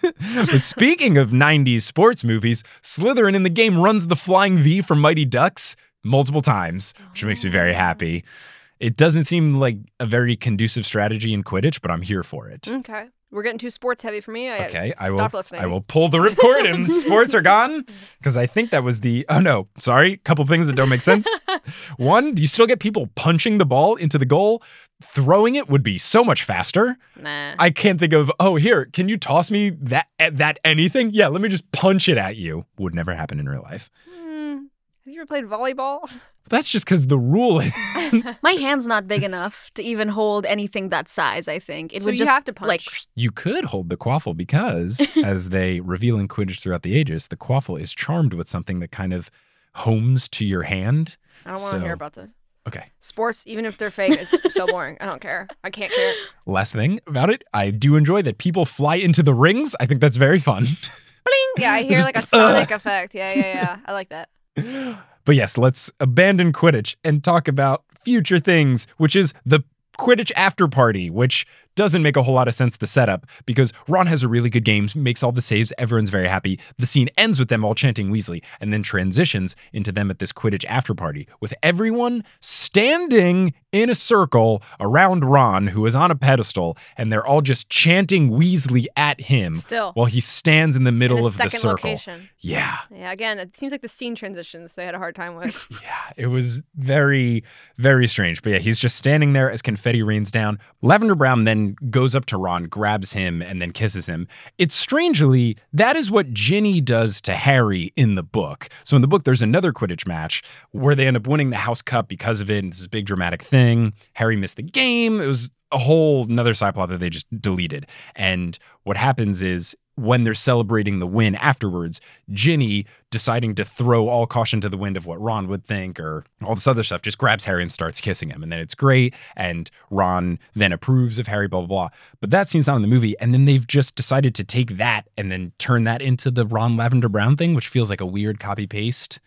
But speaking of nineties sports movies, Slytherin in the game runs the flying V from Mighty Ducks multiple times, which makes me very happy. It doesn't seem like a very conducive strategy in Quidditch, but I'm here for it. Okay. We're getting too sports heavy for me. I Okay, I stopped will. listening. I will pull the ripcord and sports are gone because I think that was the. Oh no, sorry. Couple things that don't make sense. One, you still get people punching the ball into the goal. Throwing it would be so much faster. Nah. I can't think of. Oh, here, can you toss me that that anything? Yeah, let me just punch it at you. Would never happen in real life. Hmm. Have you ever played volleyball? That's just because the rule. My hand's not big enough to even hold anything that size, I think. It So would you just have to punch. like You could hold the quaffle because, as they reveal in Quidditch throughout the ages, the quaffle is charmed with something that kind of homes to your hand. I don't want to So- hear about the Okay. sports, even if they're fake. It's so boring. I don't care. I can't care. Last thing about it, I do enjoy that people fly into the rings. I think that's very fun. Bling! Yeah, I hear like a sonic effect. Yeah, yeah, yeah. I like that. But yes, let's abandon Quidditch and talk about future things, which is the Quidditch after party, which doesn't make a whole lot of sense, the setup, because Ron has a really good game, makes all the saves, everyone's very happy. The scene ends with them all chanting Weasley, and then transitions into them at this Quidditch after party, with everyone standing in a circle around Ron, who is on a pedestal, and they're all just chanting Weasley at him Still. while he stands in the middle In a of the second circle. location. Yeah. Yeah, again, it seems like the scene transitions they had a hard time with. Yeah, it was very, very strange. But yeah, he's just standing there as confetti rains down. Lavender Brown then goes up to Ron, grabs him, and then kisses him. It's strangely, that is what Ginny does to Harry in the book. So in the book, there's another Quidditch match where they end up winning the House Cup because of it. And it's this big dramatic thing. Harry missed the game. It was a whole another side plot that they just deleted. And what happens is, when they're celebrating the win afterwards, Ginny, deciding to throw all caution to the wind of what Ron would think or all this other stuff, just grabs Harry and starts kissing him. And then it's great. And Ron then approves of Harry, blah, blah, blah. But that scene's not in the movie. And then they've just decided to take that and then turn that into the Ron Lavender Brown thing, which feels like a weird copy paste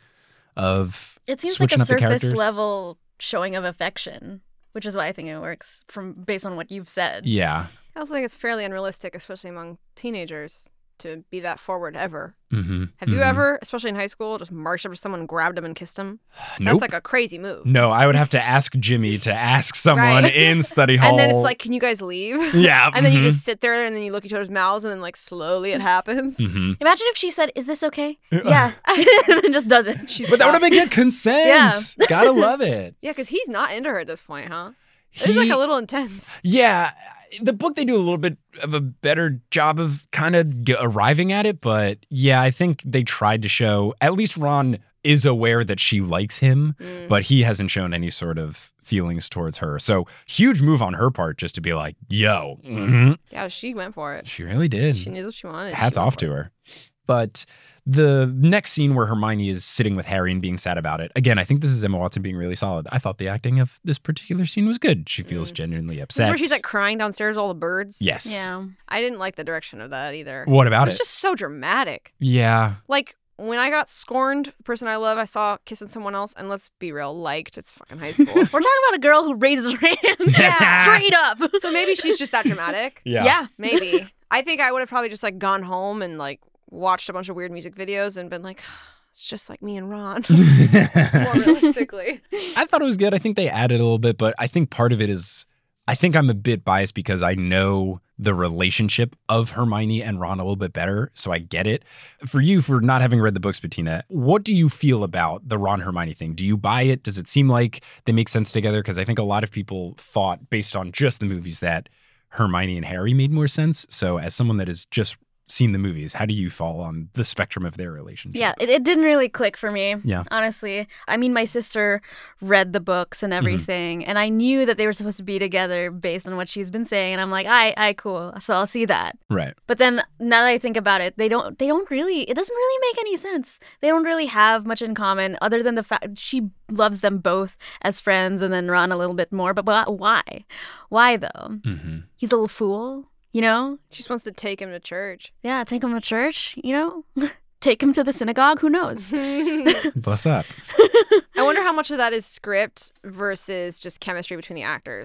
of it seems like switching a up the surface characters. level showing of affection, which is why I think it works from based on what you've said. Yeah. I also think it's fairly unrealistic, especially among teenagers, to be that forward ever. Mm-hmm. Have you ever, especially in high school, just marched up to someone, grabbed him, and kissed him? Nope. That's like a crazy move. No, I would have to ask Jimmy to ask someone Right. in study hall. And then it's like, can you guys leave? yeah. And then you mhm, just sit there and then you look at each other's mouths and then like slowly it happens. mhm. Imagine if she said, "Is this okay?" Yeah, and then just does it. She But that would have stops. been good consent. Yeah. Gotta love it. Yeah, because he's not into her at this point, huh? It's He- like a little intense. Yeah, the book, they do a little bit of a better job of kind of g- arriving at it, but yeah, I think they tried to show, at least Ron is aware that she likes him, Mm. but he hasn't shown any sort of feelings towards her. So huge move on her part just to be like, yo, mhm. Yeah, she went for it. She really did. She knew what she wanted. Hats She went off for to it. her. But the next scene where Hermione is sitting with Harry and being sad about it, again, I think this is Emma Watson being really solid. I thought the acting of this particular scene was good. She feels Mm. genuinely This upset. is where she's like crying downstairs, all the birds. yes. Yeah. I didn't like the direction of that either. What about It was it? just so dramatic. Yeah. Like, when I got scorned, the person I love, I saw kissing someone else, and let's be real, liked. It's fucking high school. We're talking about a girl who raises her hand Yeah. straight up. So maybe she's just that dramatic. Yeah. Yeah. Maybe. I think I would have probably just like gone home and like watched a bunch of weird music videos and been like, it's just like me and Ron. More realistically. I thought it was good. I think they added a little bit, but I think part of it is, I think I'm a bit biased because I know the relationship of Hermione and Ron a little bit better, so I get it. For you, for not having read the books, Bettina, what do you feel about the Ron Hermione thing? Do you buy it? Does it seem like they make sense together? Because I think a lot of people thought, based on just the movies, that Hermione and Harry made more sense. So as someone that has just seen the movies, how do you fall on the spectrum of their relationship? Yeah, it, it didn't really click for me. Yeah. Honestly. I mean, my sister read the books and everything, and I knew that they were supposed to be together based on what she's been saying, and I'm like, "Aye, aye, cool. So I'll see that." Right. But then now that I think about it, they don't they don't really it doesn't really make any sense. They don't really have much in common other than the fact she loves them both as friends and then Ron a little bit more. But, but why? Why though? Mm-hmm. He's a little fool, you know? She just wants to take him to church. Yeah, take him to church, you know? Take him to the synagogue, who knows? I Bless up. wonder how much of that is script versus just chemistry between the actors.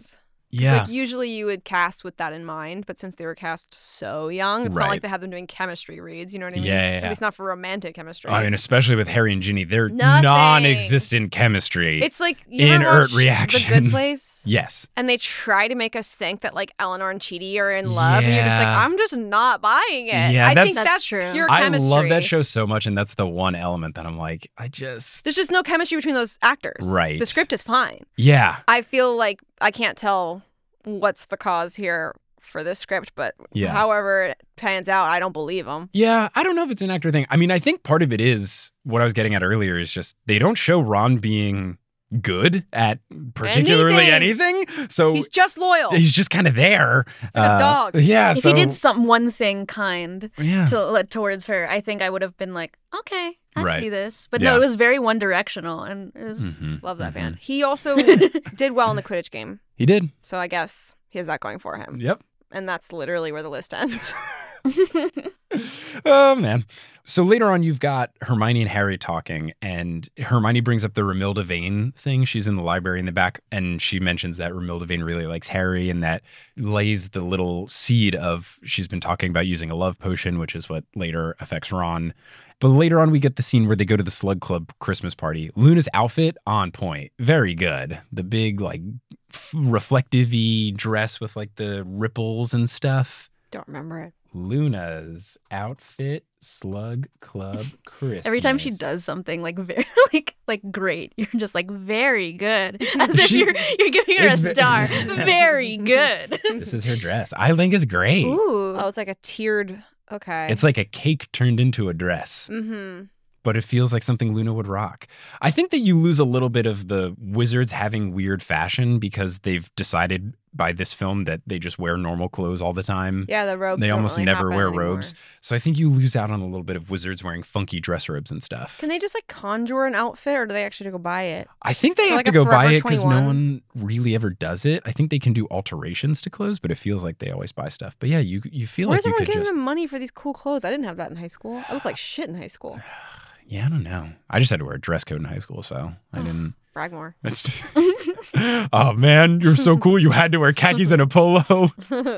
Yeah. Like usually you would cast with that in mind, but since they were cast so young, it's not Right. like they have them doing chemistry reads. You know what I mean? Yeah, yeah, yeah. At least not for romantic chemistry. I mean, especially with Harry and Ginny, they're Nothing. non-existent chemistry. it's like you ever Inert watch reaction. The Good Place. Yes. And they try to make us think that like Eleanor and Chidi are in love, and you're just like, Yeah. I'm just not buying it. Yeah, I think that's- that's That's true. pure I chemistry. love that show so much, and that's the one element that I'm like, I just... There's just no chemistry between those actors. Right. The script is fine. Yeah. I feel like I can't tell what's the cause here for this script, but Yeah. however it pans out, I don't believe them. Yeah, I don't know if it's an actor thing. I mean, I think part of it is what I was getting at earlier is just they don't show Ron being good at particularly anything. So He's just loyal. he's just kind of there. like a dog. Yeah. If so, he did some one thing kind yeah. to let towards her, I think I would have been like, okay, I Right. see this. But Yeah. no, it was very one directional, and it was Mhm, Love that mhm. man. He also did well in the Quidditch game, He did. so I guess he has that going for him. Yep. And that's literally where the list ends. Oh, man. So later on, you've got Hermione and Harry talking, and Hermione brings up the Romilda Vane thing. She's in the library in the back, and she mentions that Romilda Vane really likes Harry, and that lays the little seed of she's been talking about using a love potion, which is what later affects Ron. But later on, we get the scene where they go to the Slug Club Christmas party. Luna's outfit, on point. Very good. The big, like, f- reflective-y dress with, like, the ripples and stuff. Don't remember it. Luna's outfit, Slug Club Christmas. every time she does something like very like like great, you're just like very good, as if She- you're you're giving her a it's ve- star. Very good. This is her dress. I think it's great. Ooh. Oh, it's like a tiered. Okay. It's like a cake turned into a dress, Mm-hmm. but it feels like something Luna would rock. I think that you lose a little bit of the wizards having weird fashion because they've decided by this film that they just wear normal clothes all the time. Yeah, the robes. They don't almost really never happen wear anymore. robes. So I think you lose out on a little bit of wizards wearing funky dress robes and stuff. Can they just like conjure an outfit, or do they actually go buy it? I think they So have like to a go buy Forever it because no twenty-one? one really ever does it. I think they can do alterations to clothes, but it feels like they always buy stuff. But yeah, you you feel Where's like you everyone could giving just. them money for these cool clothes? I didn't have that in high school. I looked like shit in high school. Yeah, I don't know. I just had to wear a dress code in high school, so I didn't. Brag more. That's... Oh man, you're so cool. You had to wear khakis and a polo.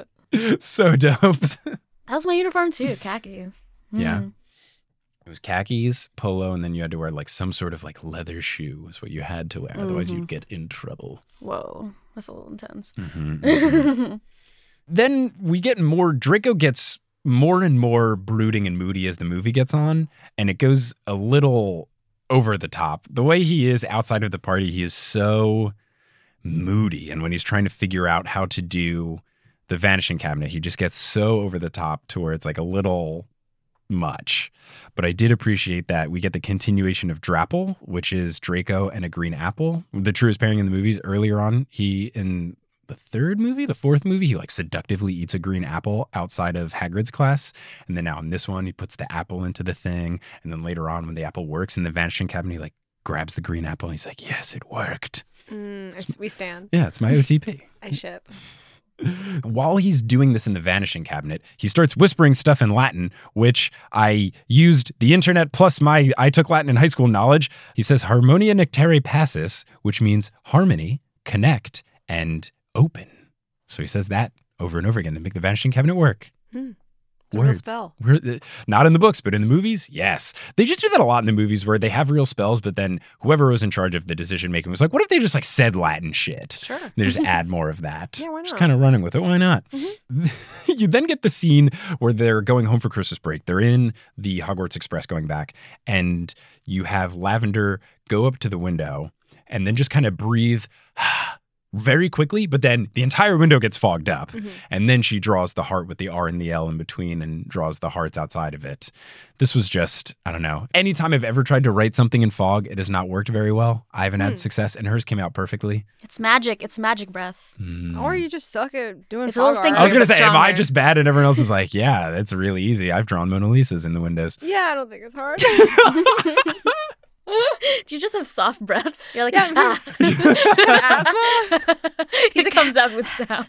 So dope. That was my uniform too, khakis. Yeah. Mm. It was khakis, polo, and then you had to wear like some sort of like leather shoe is what you had to wear. Otherwise, Mhm. you'd get in trouble. Whoa, that's a little intense. Mhm, mhm. Then we get more. Draco gets more and more brooding and moody as the movie gets on, and it goes a little over the top. The way he is outside of the party, he is so moody, and when he's trying to figure out how to do the vanishing cabinet, he just gets so over the top to where it's like a little much. But I did appreciate that we get the continuation of Drapple, which is Draco and a green apple. The truest pairing in the movies. Earlier on, he in the third movie, the fourth movie, he like seductively eats a green apple outside of Hagrid's class. And then now in this one, he puts the apple into the thing. And then later on, when the apple works in the vanishing cabinet, he like grabs the green apple and he's like, yes, it worked. Mm, I s- we stand. Yeah, it's my O T P. I ship. While he's doing this in the vanishing cabinet, he starts whispering stuff in Latin, which I used the internet plus my I took Latin in high school knowledge. He says harmonia nectare passus, which means harmony, connect, and open. So he says that over and over again to make the vanishing cabinet work. Hmm. It's a real Words. spell. We're, uh, not in the books, but in the movies, yes. They just do that a lot in the movies where they have real spells, but then whoever was in charge of the decision making was like, what if they just like said Latin shit? Sure. They just add more of that. Yeah, why Just not? kind of running with it. Why not? You then get the scene where they're going home for Christmas break. They're in the Hogwarts Express going back, and you have Lavender go up to the window and then just kind of breathe very quickly, but then the entire window gets fogged up. Mhm. And then she draws the heart with the R and the L in between and draws the hearts outside of it. This was just, I don't know. Anytime I've ever tried to write something in fog, it has not worked very well. I haven't Hmm. had success, and hers came out perfectly. It's magic. It's magic breath. Mm. Or you just suck at doing It's a little fog stinky. I was art. going to Yours say, is am I stronger. just bad and everyone else is like, yeah, that's really easy. I've drawn Mona Lisas in the windows. Yeah, I don't think it's hard. Do you just have soft breaths? You're like, Yeah, ah. asthma? It comes out with sound.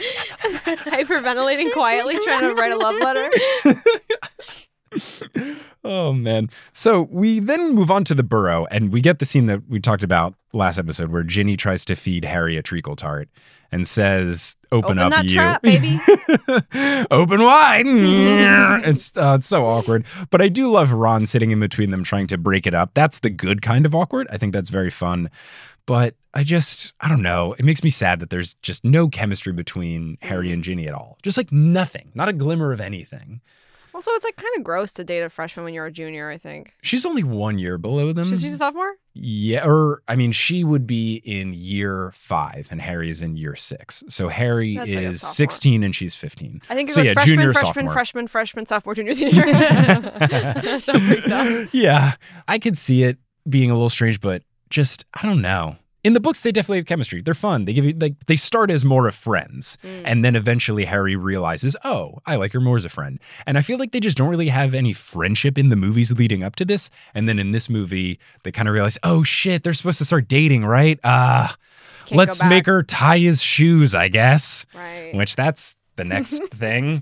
Hyperventilating quietly, trying to write a love letter. Oh, man. So we then move on to the burrow, and we get the scene that we talked about last episode where Ginny tries to feed Harry a treacle tart and says, open, Open up, that you. trap, baby. Open wide. it's, uh, it's so awkward. But I do love Ron sitting in between them trying to break it up. That's the good kind of awkward. I think that's very fun. But I just, I don't know. It makes me sad that there's just no chemistry between Harry and Ginny at all. Just like nothing. Not a glimmer of anything. Also, it's like kind of gross to date a freshman when you're a junior, I think. She's only one year below them. She's, she's a sophomore? Yeah, or I mean, she would be in year five and Harry is in year six. So Harry That's like a is sophomore. sixteen and she's fifteen. I think it so, goes yeah, freshman, junior, freshman, sophomore. freshman, freshman, sophomore, junior, senior. That's so freaked out. Yeah, I could see it being a little strange, but just, I don't know. In the books, they definitely have chemistry. They're fun. They give you like they start as more of friends, Mm. and then eventually Harry realizes, oh, I like her more as a friend. And I feel like they just don't really have any friendship in the movies leading up to this. And then in this movie, they kind of realize, oh shit, they're supposed to start dating, right? Uh Can't let's go back. make her tie his shoes, I guess. Right. Which that's the next thing.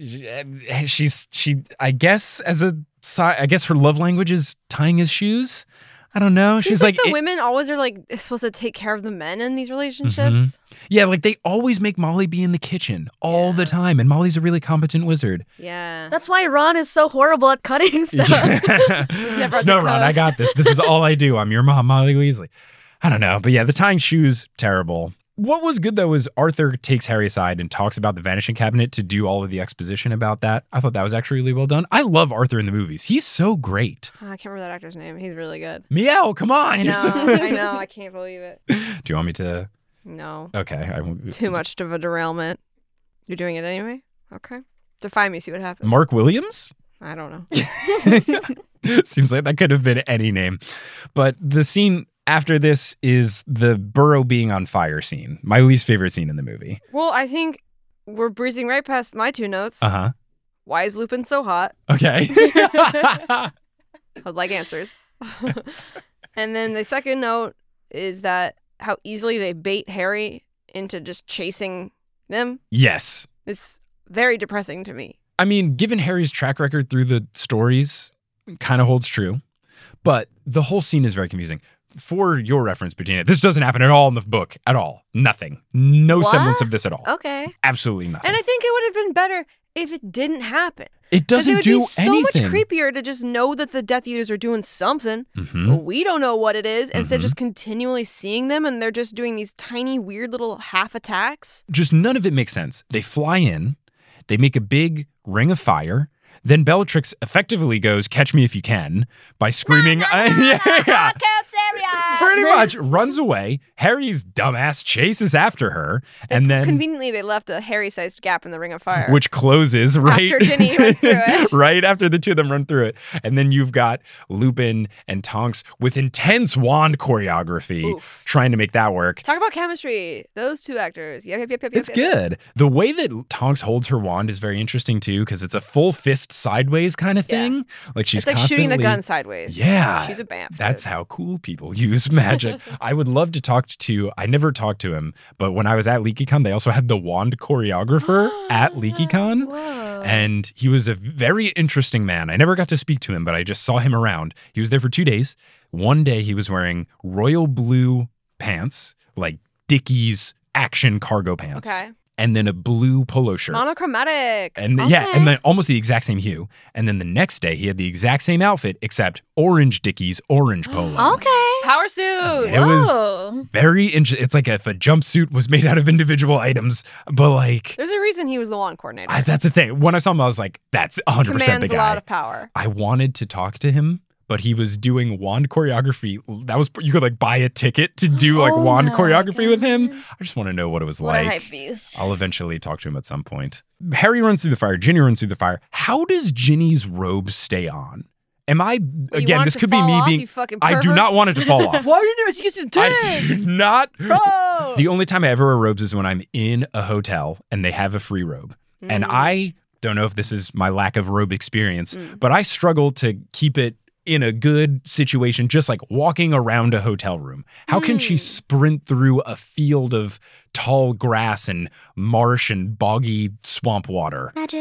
She's she I guess as a si- I guess her love language is tying his shoes. I don't know. Seems She's like, like, the it- women always are like supposed to take care of the men in these relationships. Mhm. yeah, like they always make Molly be in the kitchen all the Yeah. time, and Molly's a really competent wizard. Yeah. That's why Ron is so horrible at cutting stuff. never had to no, Ron, cut. I got this. This is all I do. I'm your mom, Molly Weasley. I don't know, but yeah, the tying shoes, terrible. What was good though is Arthur takes Harry aside and talks about the Vanishing Cabinet to do all of the exposition about that. I thought that was actually really well done. I love Arthur in the movies. He's so great. I can't remember that actor's name. He's really good. Meow, come on. I you're know. so- I know. I can't believe it. Do you want me to? No. Okay, I won't. Too much of a derailment. You're doing it anyway? Okay. Defy me, see what happens. Mark Williams? I don't know. Seems like that could have been any name. But the scene after this is the burrow being on fire scene. My least favorite scene in the movie. Well, I think we're breezing right past my two notes. Uh-huh. Why is Lupin so hot? Okay. I would like answers. And then the second note is that how easily they bait Harry into just chasing them. Yes. It's very depressing to me. I mean, given Harry's track record through the stories, kind of holds true. But the whole scene is very confusing. For your reference, Bettina, this doesn't happen at all in the book. At all. Nothing. No What? semblance of this at all. Okay. Absolutely nothing. And I think it would have been better if it didn't happen. it 'Cause doesn't it would do be so anything. much creepier to just know that the Death Eaters are doing something. Mhm. But we don't know what it is. Instead, Mhm. just continually seeing them, and they're just doing these tiny, weird little half attacks. Just none of it makes sense. They fly in, they make a big ring of fire. Then Bellatrix effectively goes, "Catch me if you can," by screaming, yeah, yeah. Pretty much runs away. Harry's dumbass chases after her, and then Conveniently, they left a Harry-sized gap in the Ring of Fire. which closes right After Ginny runs through it. right after the two of them run through it, and then you've got Lupin and Tonks with intense wand choreography Oof. trying to make that work. Talk about chemistry. Those two actors. Yep, yep, yep, yep. It's yep, yep. good. The way that Tonks holds her wand is very interesting too, because it's a full fist sideways kind of Yeah. thing. Like she's It's like shooting the constantly- gun sideways. Yeah. She's a bamf. That's how cool people use magic. I would love to talk to, I never talked to him, but when I was at LeakyCon, they also had the wand choreographer at LeakyCon. Whoa. And he was a very interesting man. I never got to speak to him, but I just saw him around. He was there for two days. One day he was wearing royal blue pants, like Dickies action cargo pants. Okay. And then a blue polo shirt. Monochromatic. And the- yeah, Okay. and then almost the exact same hue. And then the next day, he had the exact same outfit, except orange Dickies, orange polo. Okay. Power suit. It was Whoa. very interesting. It's like if a jumpsuit was made out of individual items, but like, There's a reason he was the wand coordinator. I, that's the thing. When I saw him, I was like, that's one hundred percent Commands the a lot guy. of power. I wanted to talk to him, but he was doing wand choreography. That was, you could like buy a ticket to do like Oh wand my choreography with him. God. I just want to know what it was What a like. hype beast. I'll eventually talk to him at some point. Harry runs through the fire. Ginny runs through the fire. How does Ginny's robe stay on? Am I, Well, you again, want this it to could be fall me off, being, you fucking I do pervert? not want it to fall off. Why are you doing it? It's I intense. do not. Bro. The only time I ever wear robes is when I'm in a hotel and they have a free robe. And Mm. I don't know if this is my lack of robe experience, Mm. but I struggle to keep it in a good situation, just like walking around a hotel room. How can she Hmm. sprint through a field of tall grass and marsh and boggy swamp water? Magic.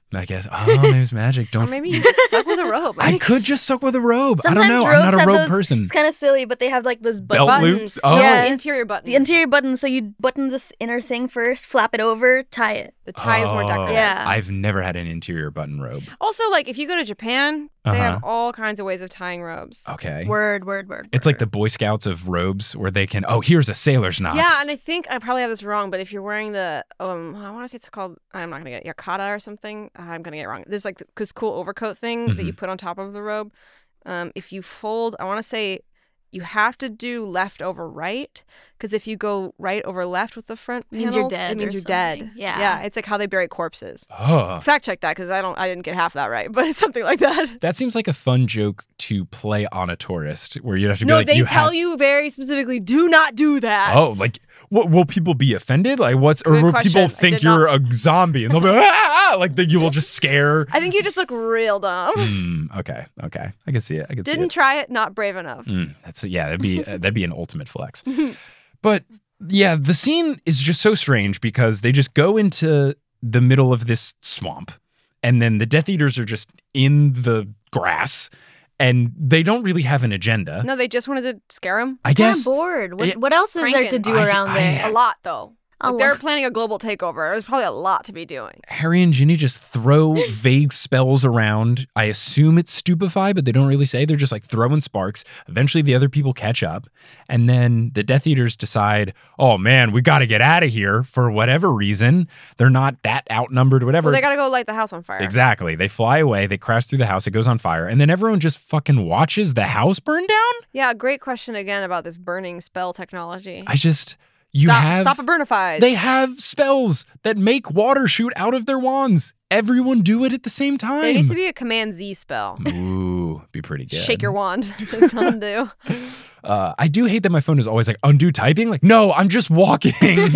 I guess. Oh, there's magic. Don't. Or maybe you just suck with a rope. I could just suck with a robe. Sometimes I don't know. robes I'm not a have robe those, person. It's kind of silly, but they have like those Belt buttons. loops? Oh. Yeah. Interior button. The interior button, so you button the th- inner thing first, flap it over, tie it. The tie is more Oh, decorative. Yeah. I've never had an interior button robe. Also, like if you go to Japan, they Uh-huh. have all kinds of ways of tying robes. Okay. Word, word, word. It's like word. the Boy Scouts of robes where they can, oh, here's a sailor's knot. Yeah, and I think I probably have this wrong, but if you're wearing the, um, I want to say it's called, I'm not gonna get yukata or something. I'm gonna get it wrong. There's like this cool overcoat thing that Mm-hmm. you put on top of the robe. Um, if you fold, I want to say you have to do left over right, because if you go right over left with the front Means you're panels, dead it means or you're dead. something. Yeah. yeah, it's like how they bury corpses. Oh. Fact check that because I don't, I didn't get half that right, but it's something like that. That seems like a fun joke to play on a tourist where you have to be No, like, they you tell have... you very specifically, do not do that. Oh, like, what, will people be offended? Like, what's, or Good will question. people I think did you're a zombie and they'll be like, ah, ah, like, that you will just scare? I think you just look real dumb. Hmm, okay, okay. I can see it. I can Didn't see try it, not brave enough. it. Mm, that's, yeah, that'd be, uh, that'd be an ultimate flex. But yeah, the scene is just so strange because they just go into the middle of this swamp and then the Death Eaters are just in the grass and they don't really have an agenda. No, they just wanted to scare him. I I'm guess. bored. What, it- what else is there to Crankin'. do I- around I- there? A lot, though. A Like, they're lot. planning a global takeover. There's probably a lot to be doing. Harry and Ginny just throw vague spells around. I assume it's stupefy, but they don't really say. They're just like throwing sparks. Eventually, the other people catch up. And then the Death Eaters decide, oh man, we got to get out of here for whatever reason. They're not that outnumbered, whatever. Well, they gotta go light the house on fire. Exactly. They fly away. They crash through the house. It goes on fire. And then everyone just fucking watches the house burn down. Yeah, great question again about this burning spell technology. I just, you stop, have. stop a burnifies. They have spells that make water shoot out of their wands. Everyone do it at the same time. There needs to be a Command Z spell. Ooh, be pretty good. Shake your wand. Just undo. Uh, I do hate that my phone is always like undo typing. Like, no, I'm just walking. You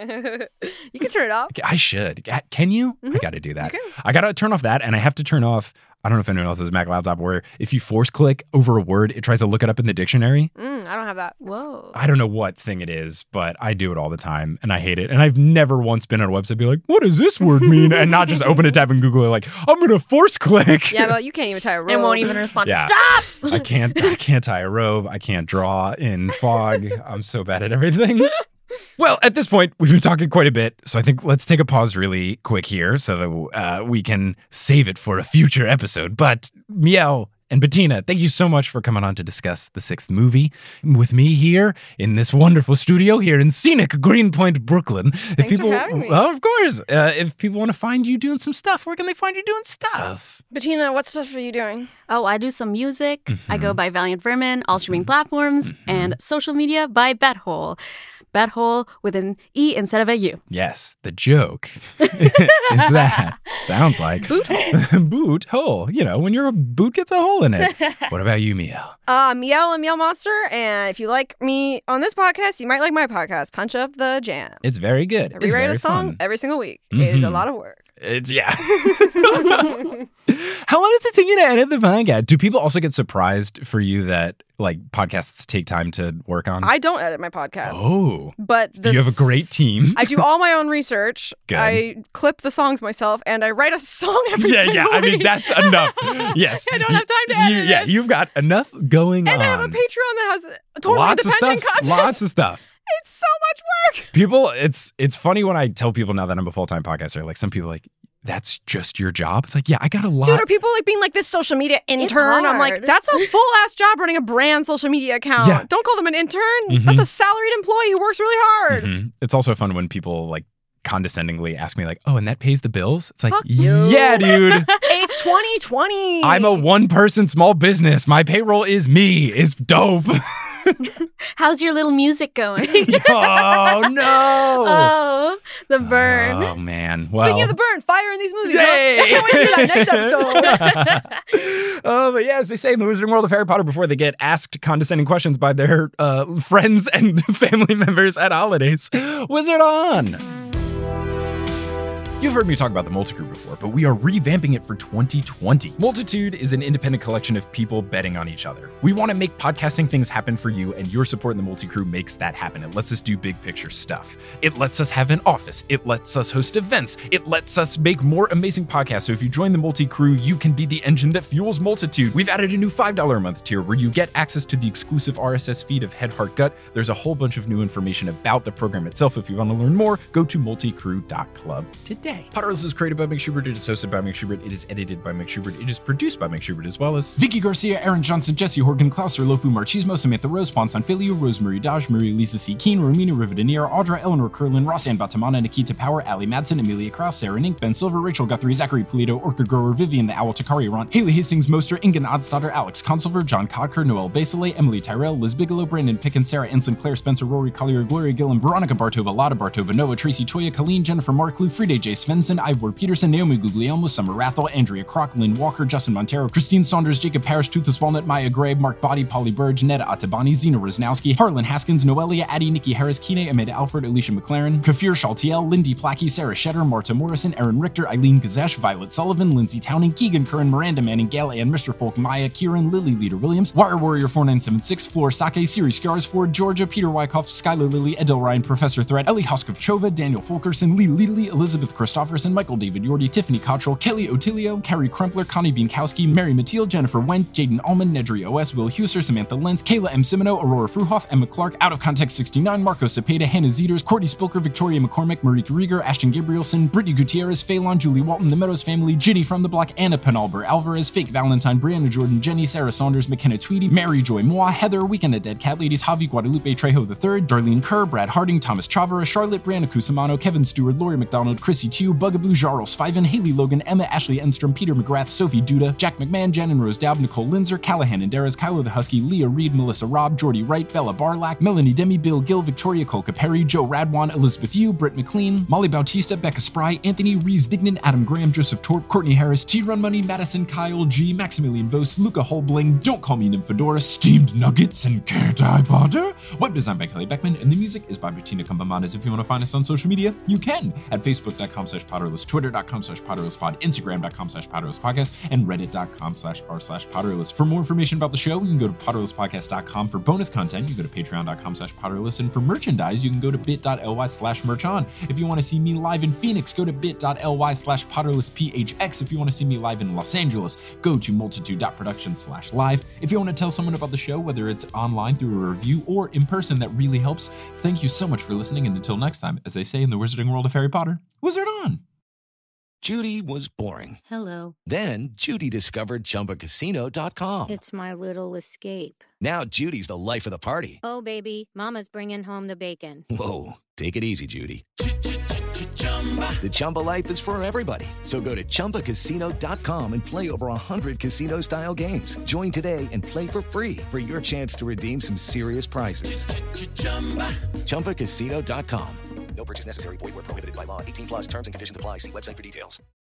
can turn it off. I should. Ca- Can you? I Mhm. got to do that. You can. I got to turn off that, and I have to turn off. I don't know if anyone else has a Mac laptop where if you force click over a word, it tries to look it up in the dictionary. Mm, I don't have that. Whoa. I don't know what thing it is, but I do it all the time, and I hate it. And I've never once been on a website and be like, "What does this word mean?" and not just open a tab and Google it. Like, I'm gonna force click. Yeah, but you can't even tie a rope. And won't even respond. Yeah. Stop! I can't. I can't tie a robe. I can't draw in fog. I'm so bad at everything. Well, at this point, we've been talking quite a bit, so I think let's take a pause really quick here so that uh, we can save it for a future episode. But Miel and Bettina, thank you so much for coming on to discuss the sixth movie with me here in this wonderful studio here in scenic Greenpoint, Brooklyn. If Thanks for people, having me. Well, of course. Uh, if people want to find you doing some stuff, where can they find you doing stuff? Bettina, what stuff are you doing? Oh, I do some music. I Mm-hmm. go by Valiant Vermin, all streaming platforms, and social media by Bethole. Bethole with an E instead of a U. Yes, the joke is that. Sounds like boot hole. boot hole. You know, when your boot gets a hole in it. What about you, Miel? Uh, Miel and Miel Monster. And if you like me on this podcast, you might like my podcast, Punch Up the Jam. It's very good. I It's rewrite very a song fun. every single week. It is a Mhm. lot of work. It's yeah. How long does it take you to edit the podcast? Do people also get surprised for you that like podcasts take time to work on? I don't edit my podcast. oh, But the you have a great s- team. I do all my own research. Good. I clip the songs myself, and I write a song every yeah, single yeah. I mean, week. that's enough. Yes. I don't have time to You- edit Yeah, it. you've got enough going And on. I have a Patreon that has totally lots of independent stuff. content. Lots of stuff. It's so much work. People, it's it's funny when I tell people now that I'm a full time podcaster. Like some people, are like that's just your job. It's like, yeah, I got a lot. Dude, are people like being like this social media intern? I'm like, hard. that's a full ass job running a brand social media account. Yeah. Don't call them an intern. Mhm. That's a salaried employee who works really hard. Mhm. It's also fun when people like condescendingly ask me like, oh, and that pays the bills. It's like, Fuck you. yeah, dude. It's twenty twenty. I'm a one person small business. My payroll is me. It's dope. How's your little music going? oh no. Oh, the burn. Oh man. Well. Speaking of the burn, fire in these movies. huh? Yay! I can't wait to do that next episode. Oh, but yeah, as they say in the Wizarding World of Harry Potter before they get asked condescending questions by their uh, friends and family members at holidays. Wizard on! You've heard me talk about the Multicrew before, but we are revamping it for twenty twenty. Multitude is an independent collection of people betting on each other. We want to make podcasting things happen for you, and your support in the Multicrew makes that happen. It lets us do big picture stuff. It lets us have an office. It lets us host events. It lets us make more amazing podcasts. So if you join the Multicrew, you can be the engine that fuels Multitude. We've added a new five dollars a month tier where you get access to the exclusive R S S feed of Head, Heart, Gut. There's a whole bunch of new information about the program itself. If you want to learn more, go to multicrew dot club today. Potterless is created by Mike Schubert. It is hosted by Mike Schubert. It is edited by Mike Schubert. It is produced by Mike Schubert, as well as Vicky Garcia, Aaron Johnson, Jesse Horgan, Klauser, Lopu, Marchismo, Samantha Rose, Juan Sanfilio, Rosemary Dodge, Maria Lisa C. Keen, Romina Rivadinier, Audra, Eleanor Curlin, Rossanne Batamana, Nikita Power, Ali Madsen, Amelia Krause, Sarah Nink, Ben Silver, Rachel Guthrie, Zachary Polito, Orchid Grower, Vivian the Owl, Takari Ron, Haley Hastings, Moster, Ingen Oddsdaughter, Alex Consilver, John Codker, Noel Basile, Emily Tyrell, Liz Bigelow, Brandon Pickens, Sarah Ensign, Claire Spencer, Rory Collier, Gloria Gillam, Veronica Bartova, Lotta Bartova, Noah, Tracy Toya, Colleen, Jennifer Mark, Lou, Friday J. Svensson, Ivor Peterson, Naomi Guglielmo, Summer Rathel, Andrea Kroc, Lynn Walker, Justin Montero, Christine Saunders, Jacob Parrish, Toothless Walnut, Maya Gray, Mark Body, Polly Burge, Neda Atabani, Zena Rosnowski, Harlan Haskins, Noelia, Addie, Nikki Harris, Kine, Amanda Alfred, Alicia McLaren, Kafir Shaltiel, Lindy Plackey, Sarah Shetter, Marta Morrison, Aaron Richter, Eileen Gazesh, Violet Sullivan, Lindsay Towning, Keegan Curran, Miranda Manning, Gail Ann, Mister Folk, Maya, Kieran, Lily Leader Williams, Wire Warrior four nine seven six, Floor Sake, Siri Scars, Ford, Georgia, Peter Wyckoff, Skylar Lily, Edel Ryan, Professor Threat, Ellie Hoskov-Chova, Daniel Fulkerson, Lee Leadley, Elizabeth Christofferson, Michael David Yordi, Tiffany Cottrell, Kelly Otilio, Carrie Crumpler, Connie Bienkowski, Mary Mathilde, Jennifer Wendt, Jaden Allman, Nedry O S, Will Huser, Samantha Lenz, Kayla M. Simino, Aurora Fruhoff, Emma Clark, Out of Context sixty-nine, Marco Cepeda, Hannah Zeters, Courtney Spilker, Victoria McCormick, Marique Rieger, Ashton Gabrielson, Brittany Gutierrez, Phelan, Julie Walton, The Meadows Family, Ginny from the Block, Anna Penalber, Alvarez, Fake Valentine, Brianna Jordan, Jenny, Sarah Saunders, McKenna Tweedy, Mary Joy Moa, Heather, Weekend at Dead Cat Ladies, Javi Guadalupe Trejo the third, Darlene Kerr, Brad Harding, Thomas Chavara, Charlotte, Brianna Cusimano, Kevin Stewart, Lori McDonald, Chrissy Tew, Bugaboo, Jarl Sviven, Haley Logan, Emma Ashley Enstrom, Peter McGrath, Sophie Duda, Jack McMahon, Jan and Rose Daub, Nicole Linzer, Callahan and Darras, Kylo the Husky, Leah Reed, Melissa Robb, Jordy Wright, Bella Barlack, Melanie Demi, Bill Gill, Victoria Kolka Perry, Joe Radwan, Elizabeth Yu, Britt McLean, Molly Bautista, Becca Spry, Anthony Rees Dignan, Adam Graham, Joseph Torp, Courtney Harris, T Run Money, Madison, Kyle G, Maximilian Vos, Luca Holbling, Don't Call Me Nymphadora, Steamed Nuggets, and Can't I Bother? Web design by Kelly Beckman, and the music is by Bettina Campamanes. If you want to find us on social media, you can at facebook.com slash Potterless, twitter.com slash Potterlesspod, instagram.com slash Potterlesspodcast, and reddit.com slash r slash Potterless. For more information about the show, you can go to potterlesspodcast dot com. For bonus content, you can go to patreon.com slash Potterless, and for merchandise, you can go to bit.ly slash merchon. If you want to see me live in Phoenix, go to bit.ly slash PotterlessPHX. If you want to see me live in Los Angeles, go to multitude.production slash live. If you want to tell someone about the show, whether it's online through a review or in person, that really helps. Thank you so much for listening, and until next time, as they say in the wizarding world of Harry Potter, wizard on! Judy was boring. Hello. Then Judy discovered Chumba Casino dot com. It's my little escape. Now Judy's the life of the party. Oh, baby, mama's bringing home the bacon. Whoa, take it easy, Judy. The Chumba life is for everybody. So go to Chumba Casino dot com and play over one hundred casino-style games. Join today and play for free for your chance to redeem some serious prizes. Chumba Casino dot com. No purchase necessary. Void where prohibited by law. eighteen plus terms and conditions apply. See website for details.